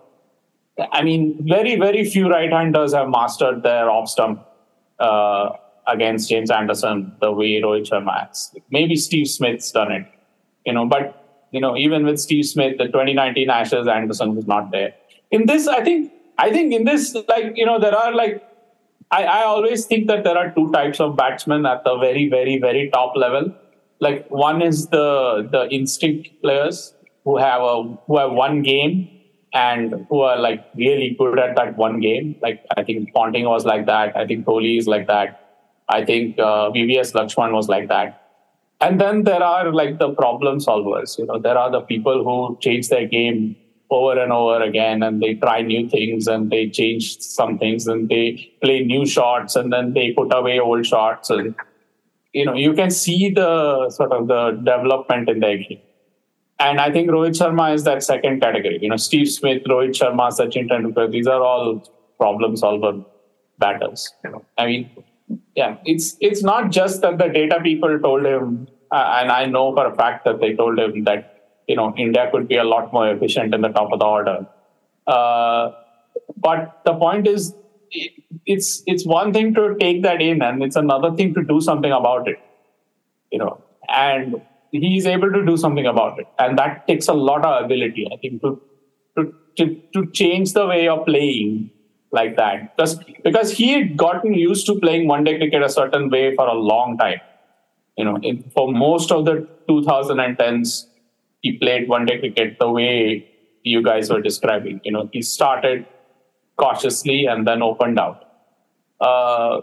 I mean, very, very few right-handers have mastered their off-stump uh, against James Anderson the way Rohit Sharma has. Maybe Steve Smith's done it, you know, but, you know, even with Steve Smith, the twenty nineteen Ashes, Anderson was not there. In this, I think, I think in this, like, you know, there are like, I, I always think that there are two types of batsmen at the very, very, very top level. Like, one is the the instinct players, who have a who have one game and who are like really good at that one game. Like I think Ponting was like that. I think Kohli is like that. I think uh, V V S Lakshman was like that. And then there are like the problem solvers. You know, there are the people who change their game over and over again, and they try new things and they change some things and they play new shots and then they put away old shots. And you know, you can see the sort of the development in their game. And I think Rohit Sharma is that second category. You know, Steve Smith, Rohit Sharma, Sachin Tendulkar, these are all problem solver batters. You know, I mean, yeah, it's it's not just that the data people told him, uh, and I know for a fact that they told him that, you know, India could be a lot more efficient in the top of the order. Uh, but the point is, it, it's it's one thing to take that in, and it's another thing to do something about it. You know, and he's able to do something about it, and that takes a lot of ability, I think, to to to, to change the way of playing like that. Because because he had gotten used to playing one-day cricket a certain way for a long time. You know, in, for most of the twenty tens, he played one-day cricket the way you guys were describing. You know, he started cautiously and then opened out, uh,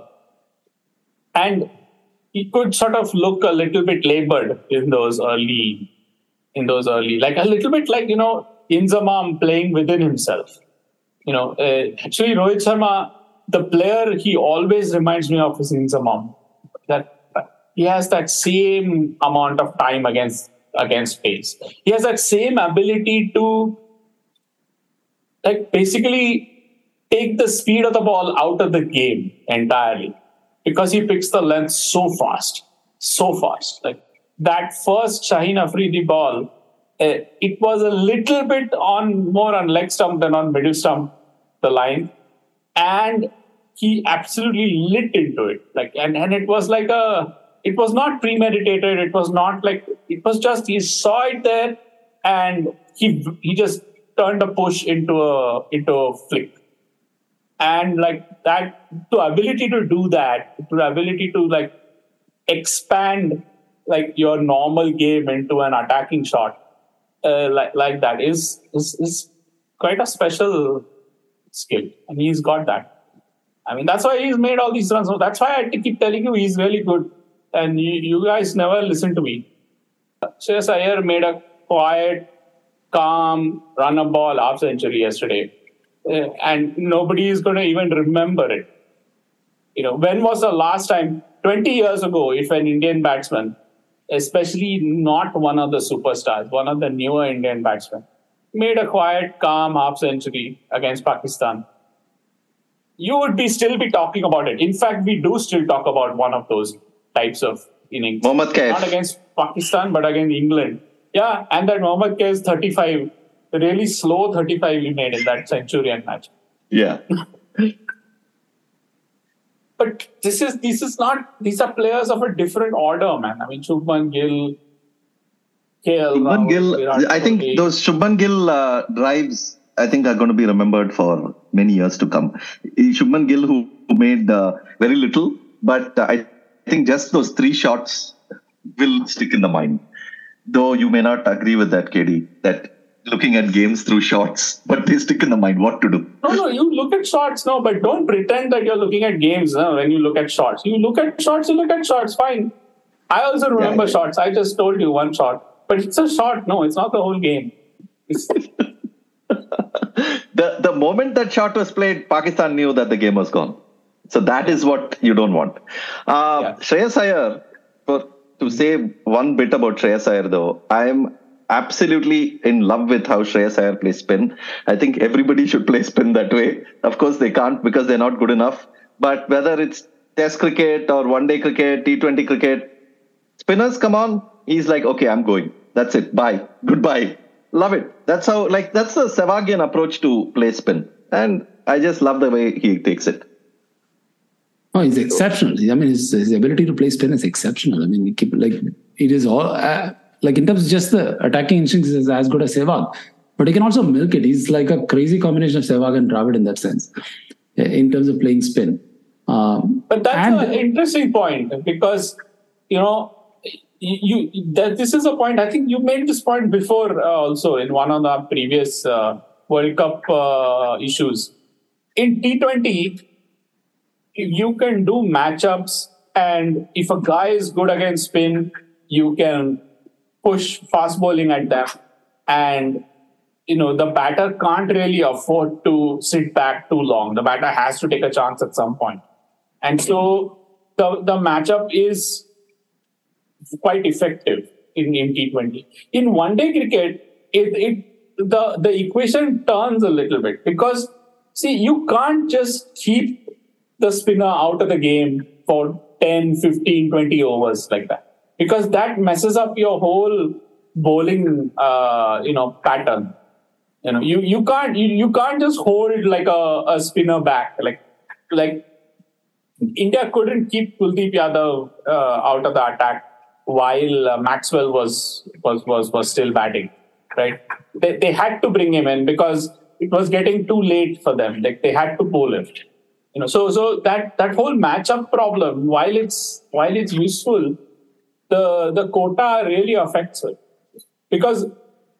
and he could sort of look a little bit labored in those early, in those early, like a little bit like, you know, Inzamam playing within himself. You know, uh, actually Rohit Sharma, the player he always reminds me of is Inzamam. That he has that same amount of time against against pace. He has that same ability to, like, basically take the speed of the ball out of the game entirely. Because he picks the length so fast, so fast. Like that first Shaheen Afridi ball, uh, it was a little bit on more on leg stump than on middle stump, the line, and he absolutely lit into it. Like and, and it was like a, it was not premeditated. It was not like it was just he saw it there, and he he just turned a push into a into a flick. And like that, the ability to do that, the ability to like expand like your normal game into an attacking shot, uh, like like that is, is is quite a special skill, and he's got that. I mean, that's why he's made all these runs. So that's why I keep telling you he's really good. And you, you guys never listen to me. Shreyas Iyer made a quiet, calm run of ball half century yesterday. Uh, and nobody is going to even remember it. You know, when was the last time, twenty years ago, if an Indian batsman, especially not one of the superstars, one of the newer Indian batsmen, made a quiet, calm half century against Pakistan, you would be still be talking about it. In fact, we do still talk about one of those types of innings. Mohammad Kaif. Not against Pakistan, but against England. Yeah, and that Mohammad Kaif thirty-five, really slow thirty-five he made in that Centurion match. Yeah. But this is this is not, these are players of a different order, man. I mean, Shubman Gill, K L Shubman Rahul, Gill, Virat I think Kohli. those Shubman Gill uh, drives, I think, are going to be remembered for many years to come. Shubman Gill, who made uh, very little, but uh, I think just those three shots will stick in the mind. Though you may not agree with that, K D, that looking at games through shots, but they stick in the mind what to do. No, no, you look at shots, no, but don't pretend that you're looking at games no, when you look at shots. You look at shots, you look at shots, fine. I also remember yeah. shots. I just told you one shot. But it's a shot. No, it's not the whole game. It's... the the moment that shot was played, Pakistan knew that the game was gone. So that is what you don't want. Uh, Yeah. Shreyas Iyer, for, to say one bit about Shreyas Iyer though, I am absolutely in love with how Shreyas Iyer plays spin. I think everybody should play spin that way. Of course, they can't because they're not good enough. But whether it's Test cricket or one-day cricket, T twenty cricket, spinners come on. He's like, okay, I'm going. That's it. Bye. Goodbye. Love it. That's how, like, that's the Sehwagian approach to play spin. And I just love the way he takes it. Oh, he's exceptional. I mean, his, his ability to play spin is exceptional. I mean, he keep, like it is all uh, like in terms of just the attacking instincts is as good as Sehwag, but he can also milk it. He's like a crazy combination of Sehwag and Dravid in that sense, in terms of playing spin. Um, But that's and, an interesting point because, you know, you, you that this is a point. I think you made this point before uh, also in one of the previous uh, World Cup uh, issues. In T twenty, you can do matchups, and if a guy is good against spin, you can push fast bowling at them, and you know the batter can't really afford to sit back too long. The batter has to take a chance at some point, and so the the matchup is quite effective in, in T twenty. In one-day cricket, it, it the the equation turns a little bit because see, you can't just keep the spinner out of the game for ten, fifteen, twenty overs like that, because that messes up your whole bowling, uh, you know, pattern. You know, you, you can't you, you can't just hold like a, a spinner back. Like like India couldn't keep Kuldeep Yadav uh, out of the attack while uh, Maxwell was was was was still batting. Right? They they had to bring him in because it was getting too late for them. Like they had to bowl him. You know, so so that, that whole matchup problem, while it's while it's useful, the the quota really affects it. Because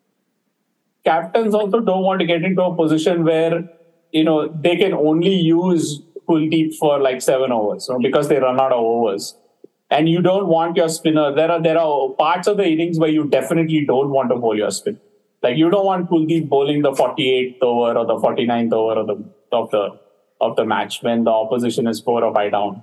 captains also don't want to get into a position where, you know, they can only use Kuldeep for like seven overs, you know, because they run out of overs. And you don't want your spinner. There are there are parts of the innings where you definitely don't want to bowl your spin. Like you don't want Kuldeep bowling the forty-eighth over or the forty-ninth over of the of the of the match when the opposition is four or five down.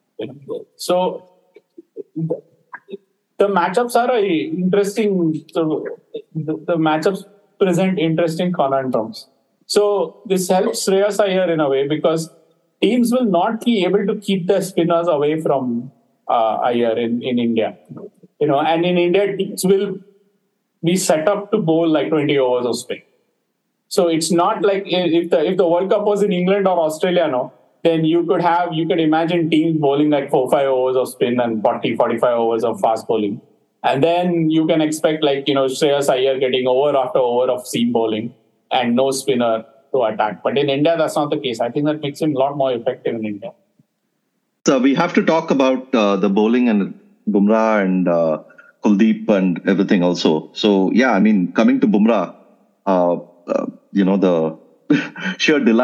So the, the matchups are a interesting. So the, the matchups present interesting conundrums. So this helps Shreyas Iyer in a way because teams will not be able to keep their spinners away from uh, Iyer in, in India. You know, and in India teams will be set up to bowl like twenty overs of spin. So it's not like if the if the World Cup was in England or Australia, no, then you could have you could imagine teams bowling like four five overs of spin and forty forty-five overs of fast bowling, and then you can expect like you know Shreyas Iyer getting over after over of seam bowling and no spinner to attack. But in India, that's not the case. I think that makes him a lot more effective in India. So we have to talk about uh, the bowling and Bumrah and uh, Kuldeep and everything also. So yeah, I mean coming to Bumrah. Uh, Uh, you know, the sheer delight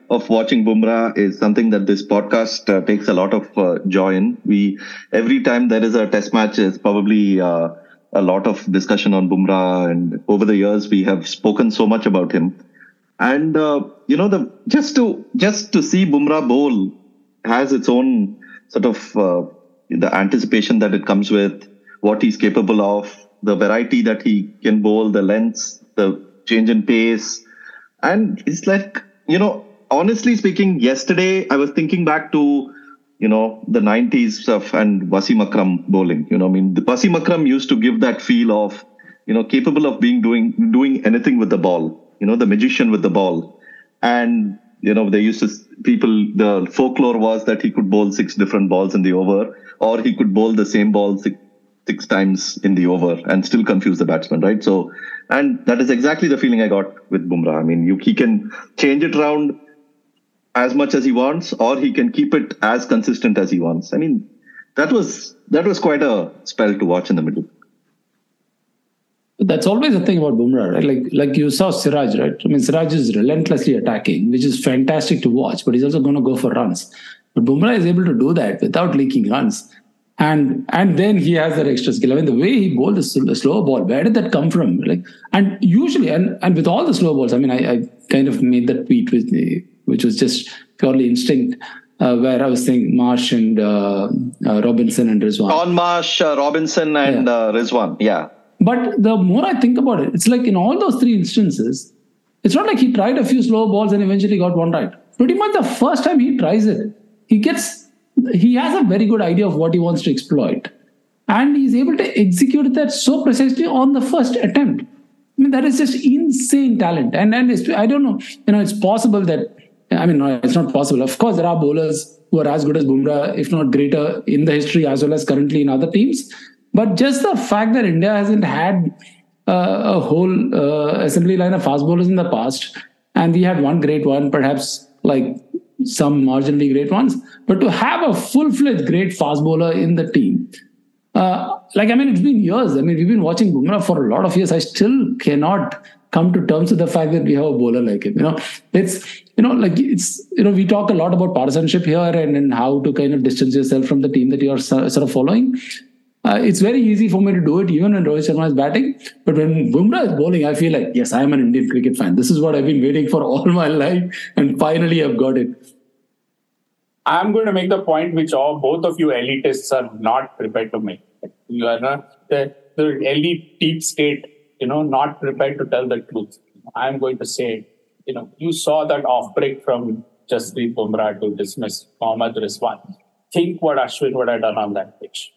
of watching Bumrah is something that this podcast uh, takes a lot of uh, joy in. We every time there is a test match, is probably uh, a lot of discussion on Bumrah, and over the years we have spoken so much about him. And uh, you know, the just to just to see Bumrah bowl has its own sort of uh, the anticipation that it comes with, what he's capable of, the variety that he can bowl, the lengths, the change in pace, and it's like, you know, honestly speaking, yesterday I was thinking back to, you know, the nineties stuff and Wasim Akram bowling. You know, I mean, the Wasim Akram used to give that feel of, you know, capable of being doing doing anything with the ball. You know, the magician with the ball. And, you know, they used to, people, the folklore was that he could bowl six different balls in the over, or he could bowl the same ball six, six times in the over and still confuse the batsman, right? So, and that is exactly the feeling I got with Bumrah. I mean, you, he can change it around as much as he wants, or he can keep it as consistent as he wants. I mean, that was, that was quite a spell to watch in the middle. That's always the thing about Bumrah, right? Like, like you saw Siraj, right? I mean, Siraj is relentlessly attacking, which is fantastic to watch, but he's also going to go for runs. But Bumrah is able to do that without leaking runs. And and then he has that extra skill. I mean, the way he bowled the slow ball, where did that come from? Like, and usually, and, and with all the slow balls, I mean, I, I kind of made that tweet with the, which was just purely instinct, uh, where I was saying Marsh and uh, uh, Robinson and Rizwan. On Marsh, uh, Robinson and yeah. uh, Rizwan, yeah. But the more I think about it, it's like in all those three instances, it's not like he tried a few slow balls and eventually got one right. Pretty much the first time he tries it, he gets, he has a very good idea of what he wants to exploit. And he's able to execute that so precisely on the first attempt. I mean, that is just insane talent. And, and it's, I don't know, you know, it's possible that, I mean, no, it's not possible. Of course, there are bowlers who are as good as Bumrah, if not greater in the history as well as currently in other teams. But just the fact that India hasn't had uh, a whole uh, assembly line of fast bowlers in the past, and we had one great one, perhaps like some marginally great ones, but to have a full-fledged great fast bowler in the team, uh, like, I mean, it's been years. I mean, we've been watching Bumrah for a lot of years. I still cannot come to terms with the fact that we have a bowler like him. You know, it's, you know, like it's, you know, we talk a lot about partisanship here and, and how to kind of distance yourself from the team that you're sort of following. Uh, it's very easy for me to do it even when Rohit Sharma is batting. But when Bumrah is bowling, I feel like, yes, I am an Indian cricket fan. This is what I've been waiting for all my life. And finally, I've got it. I'm going to make the point which all both of you elitists are not prepared to make. You are not, the, the elite deep state, you know, not prepared to tell the truth. I'm going to say, you know, you saw that off break from Jasprit Bumrah to dismiss Mohammad Rizwan. Think what Ashwin would have done on that pitch.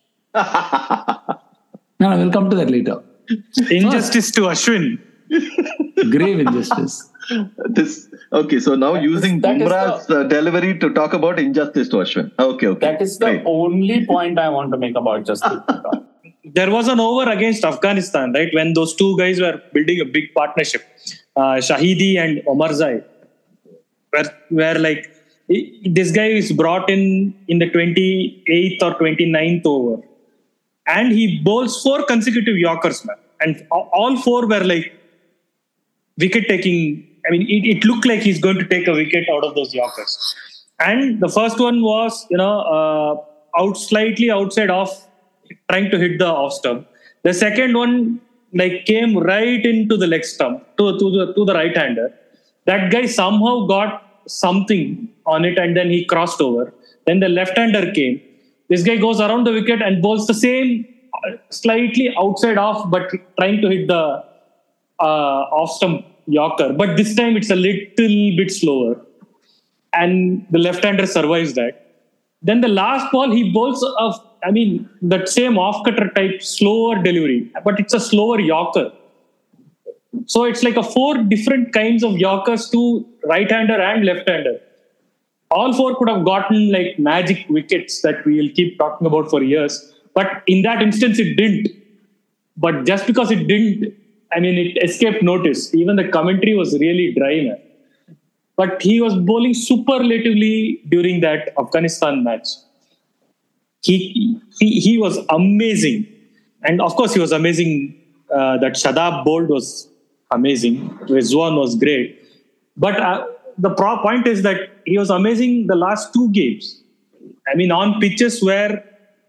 No, no, we'll come to that later. Injustice to Ashwin. Grave injustice. This okay. So now that using is, Bumrah's the, uh, delivery to talk about injustice to Ashwin. Okay, okay. That is the right. only point I want to make about Jasprit Bumrah. There was an over against Afghanistan, right? When those two guys were building a big partnership, uh, Shahidi and Omarzai, where where like this guy is brought in in the twenty-eighth or twenty-ninth over. And he bowls four consecutive Yorkers, man. And all four were like wicket-taking. I mean, it, it looked like he's going to take a wicket out of those Yorkers. And the first one was, you know, uh, out slightly outside off, trying to hit the off stump. The second one, like, came right into the leg stump, to, to the to the right-hander. That guy somehow got something on it and then he crossed over. Then the left-hander came. This guy goes around the wicket and bowls the same, slightly outside off, but trying to hit the uh, off-stump Yorker. But this time it's a little bit slower. And the left-hander survives that. Then the last ball, he bowls, a, I mean, that same off-cutter type, slower delivery. But it's a slower Yorker. So it's like a four different kinds of Yorkers to right-hander and left-hander. All four could have gotten like magic wickets that we'll keep talking about for years. But in that instance, it didn't. But just because it didn't, I mean, it escaped notice. Even the commentary was really dry, man. But he was bowling superlatively during that Afghanistan match. He he, he was amazing. And of course, he was amazing. Uh, that Shadab bowled was amazing. Rizwan was great. But uh, the pro- point is that he was amazing the last two games. I mean, on pitches where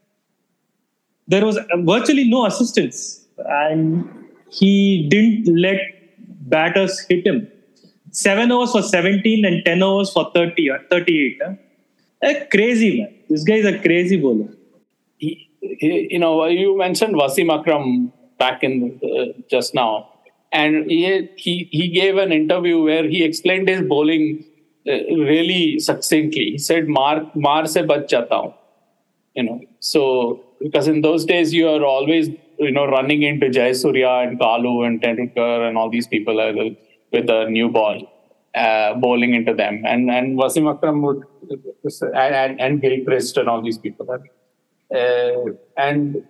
there was virtually no assistance, and he didn't let batters hit him. Seven overs for seventeen and ten overs for thirty or thirty-eight. Huh? A crazy man. This guy is a crazy bowler. He, he, you know, you mentioned Wasim Akram back in uh, just now, and he, he he gave an interview where he explained his bowling uh, really succinctly. He said, "Mar mar se bach jata hu." You know, so because in those days you are always, you know, running into Jayasurya and Kalu and Tendulkar and all these people uh, with a new ball, uh, bowling into them, and and Wasim Akram would and, and, and Gilchrist and all these people. Uh, and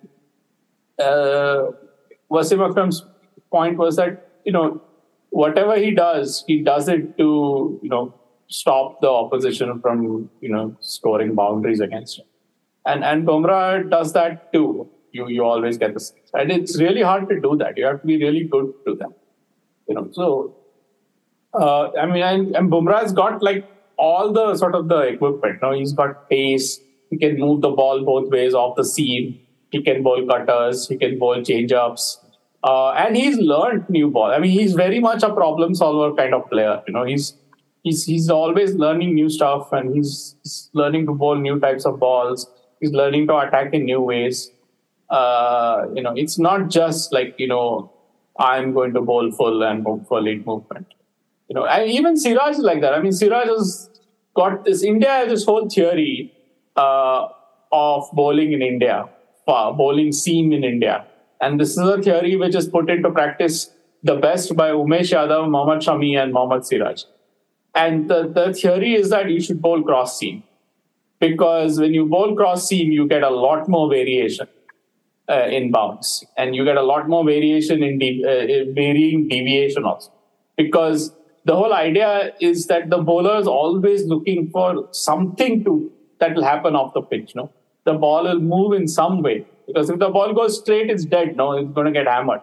uh, Wasim Akram's point was that, you know, whatever he does, he does it to, you know, stop the opposition from, you know, scoring boundaries against him. And and Bumrah does that too. You you always get this, and it's really hard to do that. You have to be really good to them, you know. So uh, I mean, and, and Bumrah's got like all the sort of the equipment. You know, he's got pace. He can move the ball both ways off the seam. He can bowl cutters. He can bowl change-ups. Uh, and he's learned new ball. I mean, he's very much a problem solver kind of player. You know, he's he's he's always learning new stuff, and he's, he's learning to bowl new types of balls. He's learning to attack in new ways. Uh, you know, it's not just like, you know, I'm going to bowl full and hope for late movement. You know, and even Siraj is like that. I mean, Siraj has got this. India has this whole theory uh, of bowling in India, uh, bowling seam in India. And this is a theory which is put into practice the best by Umesh Yadav, Mohammad Shami, and Mohammad Siraj. And the, the theory is that you should bowl cross seam. Because when you bowl cross seam, you get a lot more variation uh, in bounce. And you get a lot more variation in de- uh, varying deviation also. Because the whole idea is that the bowler is always looking for something to that will happen off the pitch. No, the ball will move in some way. Because if the ball goes straight, it's dead. No, it's going to get hammered.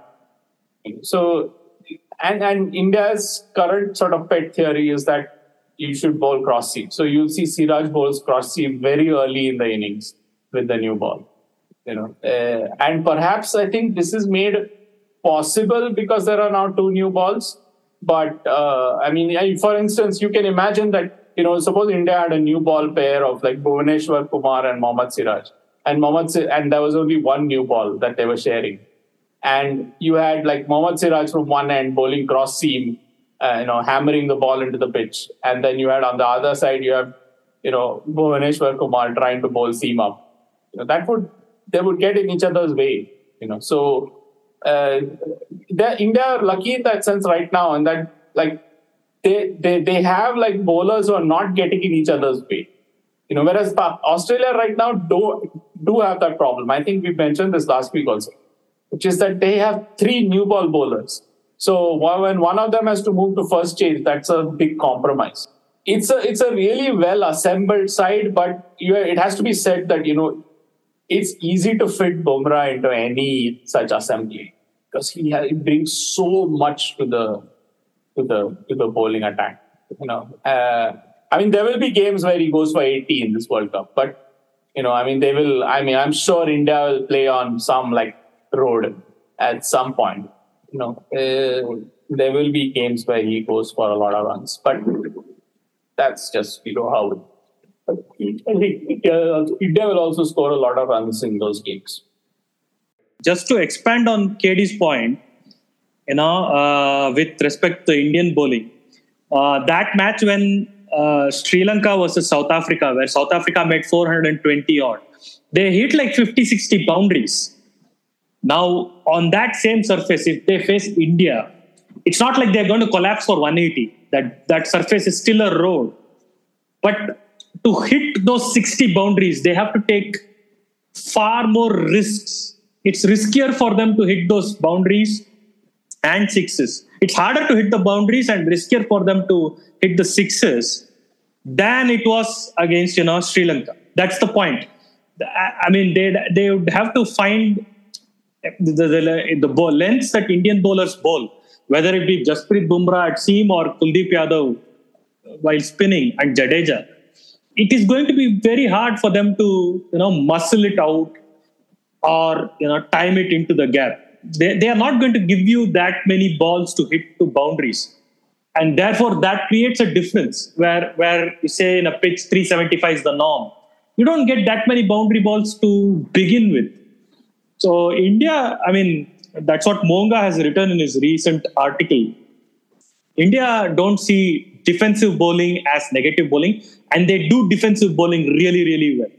So, and, and India's current sort of pet theory is that you should bowl cross seam. So you'll see Siraj bowls cross seam very early in the innings with the new ball. You know, uh, and perhaps I think this is made possible because there are now two new balls. But uh, I mean, for instance, you can imagine that, you know, suppose India had a new ball pair of like Bhuvaneshwar Kumar and Mohammad Siraj, and Mohammad and there was only one new ball that they were sharing, and you had like Mohammad Siraj from one end bowling cross seam. Uh, you know, hammering the ball into the pitch. And then you had on the other side, you have, you know, Bhuvaneshwar Kumar trying to bowl seam up. You know, that would, they would get in each other's way, you know. So, uh, India are lucky in that sense right now, and that, like, they, they, they have, like, bowlers who are not getting in each other's way. You know, whereas Australia right now do, do have that problem. I think we mentioned this last week also, which is that they have three new ball bowlers. So when one of them has to move to first change, that's a big compromise. It's a it's a really well assembled side, but you, it has to be said that, you know, it's easy to fit Bumrah into any such assembly because he, has, he brings so much to the to the to the bowling attack. You know, uh, I mean, there will be games where he goes for eighty in this World Cup, but you know, I mean, they will. I mean, I'm sure India will play on some like road at some point. You know, uh, there will be games where he goes for a lot of runs, but that's just, you know, how I think India, India will also score a lot of runs in those games. Just to expand on K D's point, you know, uh, with respect to Indian bowling, uh, that match when uh, Sri Lanka versus South Africa, where South Africa made four hundred twenty odd, they hit like fifty, sixty boundaries. Now, on that same surface, if they face India, it's not like they're going to collapse for one eighty. That, that surface is still a road. But to hit those sixty boundaries, they have to take far more risks. It's riskier for them to hit those boundaries and sixes. It's harder to hit the boundaries and riskier for them to hit the sixes than it was against, you know, Sri Lanka. That's the point. I mean, they they would have to find the, the, the ball lengths that Indian bowlers bowl, whether it be Jasprit Bumrah at seam or Kuldeep Yadav while spinning and Jadeja, it is going to be very hard for them to, you know, muscle it out or, you know, time it into the gap. They, they are not going to give you that many balls to hit to boundaries. And therefore, that creates a difference where, where you say in a pitch, three seventy-five is the norm. You don't get that many boundary balls to begin with. So India, I mean, that's what Monga has written in his recent article. India don't see defensive bowling as negative bowling, and they do defensive bowling really, really well.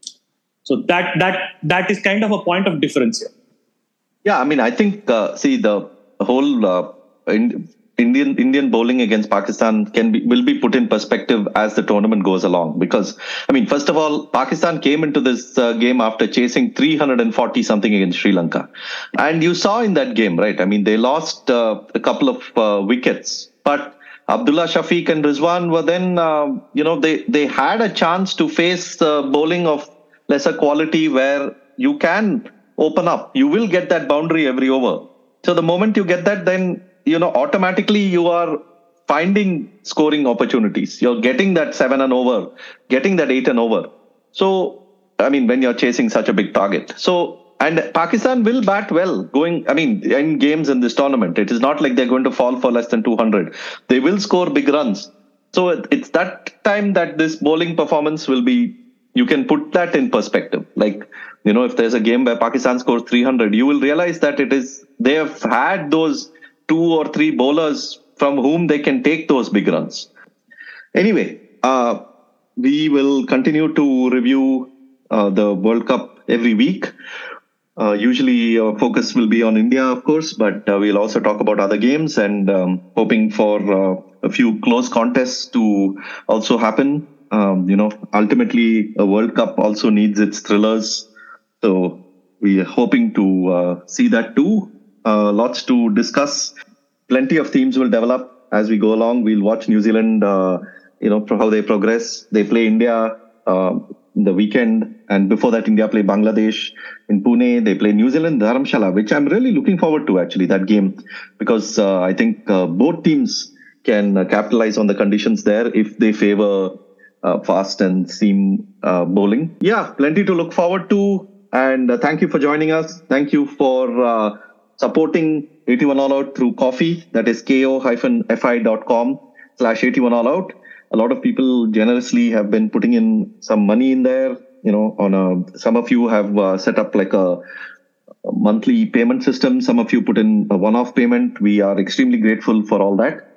So that that that is kind of a point of difference here. Yeah, I mean, I think, uh, see, the whole uh, in, Indian Indian bowling against Pakistan can be will be put in perspective as the tournament goes along. Because, I mean, first of all, Pakistan came into this uh, game after chasing three hundred forty something against Sri Lanka. And you saw in that game, right? I mean, they lost uh, a couple of uh, wickets. But Abdullah Shafiq and Rizwan were then, uh, you know, they, they had a chance to face uh, bowling of lesser quality where you can open up. You will get that boundary every over. So the moment you get that, then, you know, automatically you are finding scoring opportunities. You're getting that seven and over, getting that eight and over. So, I mean, when you're chasing such a big target. So, and Pakistan will bat well going, I mean, in games in this tournament. It is not like they're going to fall for less than two hundred. They will score big runs. So it's that time that this bowling performance will be, you can put that in perspective. Like, you know, if there's a game where Pakistan scores three hundred, you will realize that it is, they have had those two or three bowlers from whom they can take those big runs. Anyway, uh, we will continue to review uh, the World Cup every week. Uh, usually our focus will be on India, of course, but uh, we'll also talk about other games and um, hoping for uh, a few close contests to also happen. Um, you know, ultimately a World Cup also needs its thrillers. So we are hoping to uh, see that too. Uh, lots to discuss. Plenty of themes will develop as we go along. We'll watch New Zealand, uh, you know, how they progress. They play India uh, the weekend. And before that, India play Bangladesh in Pune. They play New Zealand, Dharamshala, which I'm really looking forward to, actually, that game. Because uh, I think uh, both teams can uh, capitalize on the conditions there if they favor uh, fast and seam uh, bowling. Yeah, plenty to look forward to. And uh, thank you for joining us. Thank you for uh, supporting eighty-one All Out through Coffee. That is ko-fi.com slash 81 All Out. A lot of people generously have been putting in some money in there. You know, on a, some of you have uh, set up like a, a monthly payment system. Some of you put in a one-off payment. We are extremely grateful for all that.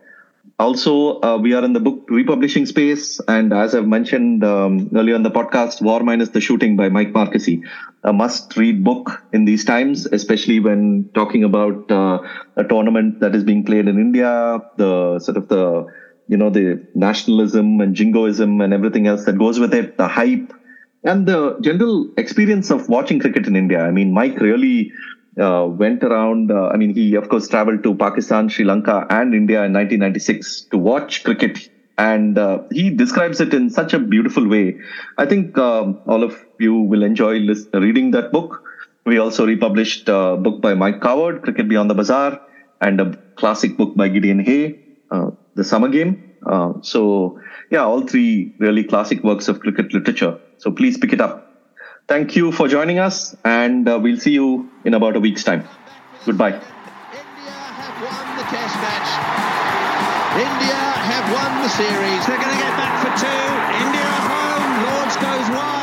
Also, uh, we are in the book republishing space. And as I've mentioned um, earlier in the podcast, War Minus the Shooting by Mike Marquesi, a must-read book in these times, especially when talking about uh, a tournament that is being played in India, the sort of the, you know, the nationalism and jingoism and everything else that goes with it, the hype, and the general experience of watching cricket in India. I mean, Mike really uh, went around. Uh, I mean, he, of course, traveled to Pakistan, Sri Lanka, and India in nineteen ninety-six to watch cricket. And uh, he describes it in such a beautiful way. I think um, all of you will enjoy list- reading that book. We also republished a book by Mike Coward, Cricket Beyond the Bazaar, and a classic book by Gideon Hay, uh, The Summer Game. Uh, so, yeah, all three really classic works of cricket literature. So please pick it up. Thank you for joining us, and uh, we'll see you in about a week's time. Goodbye. India have won the Test match. India have won the series. They're going to get back for two. India home. Lords goes wide.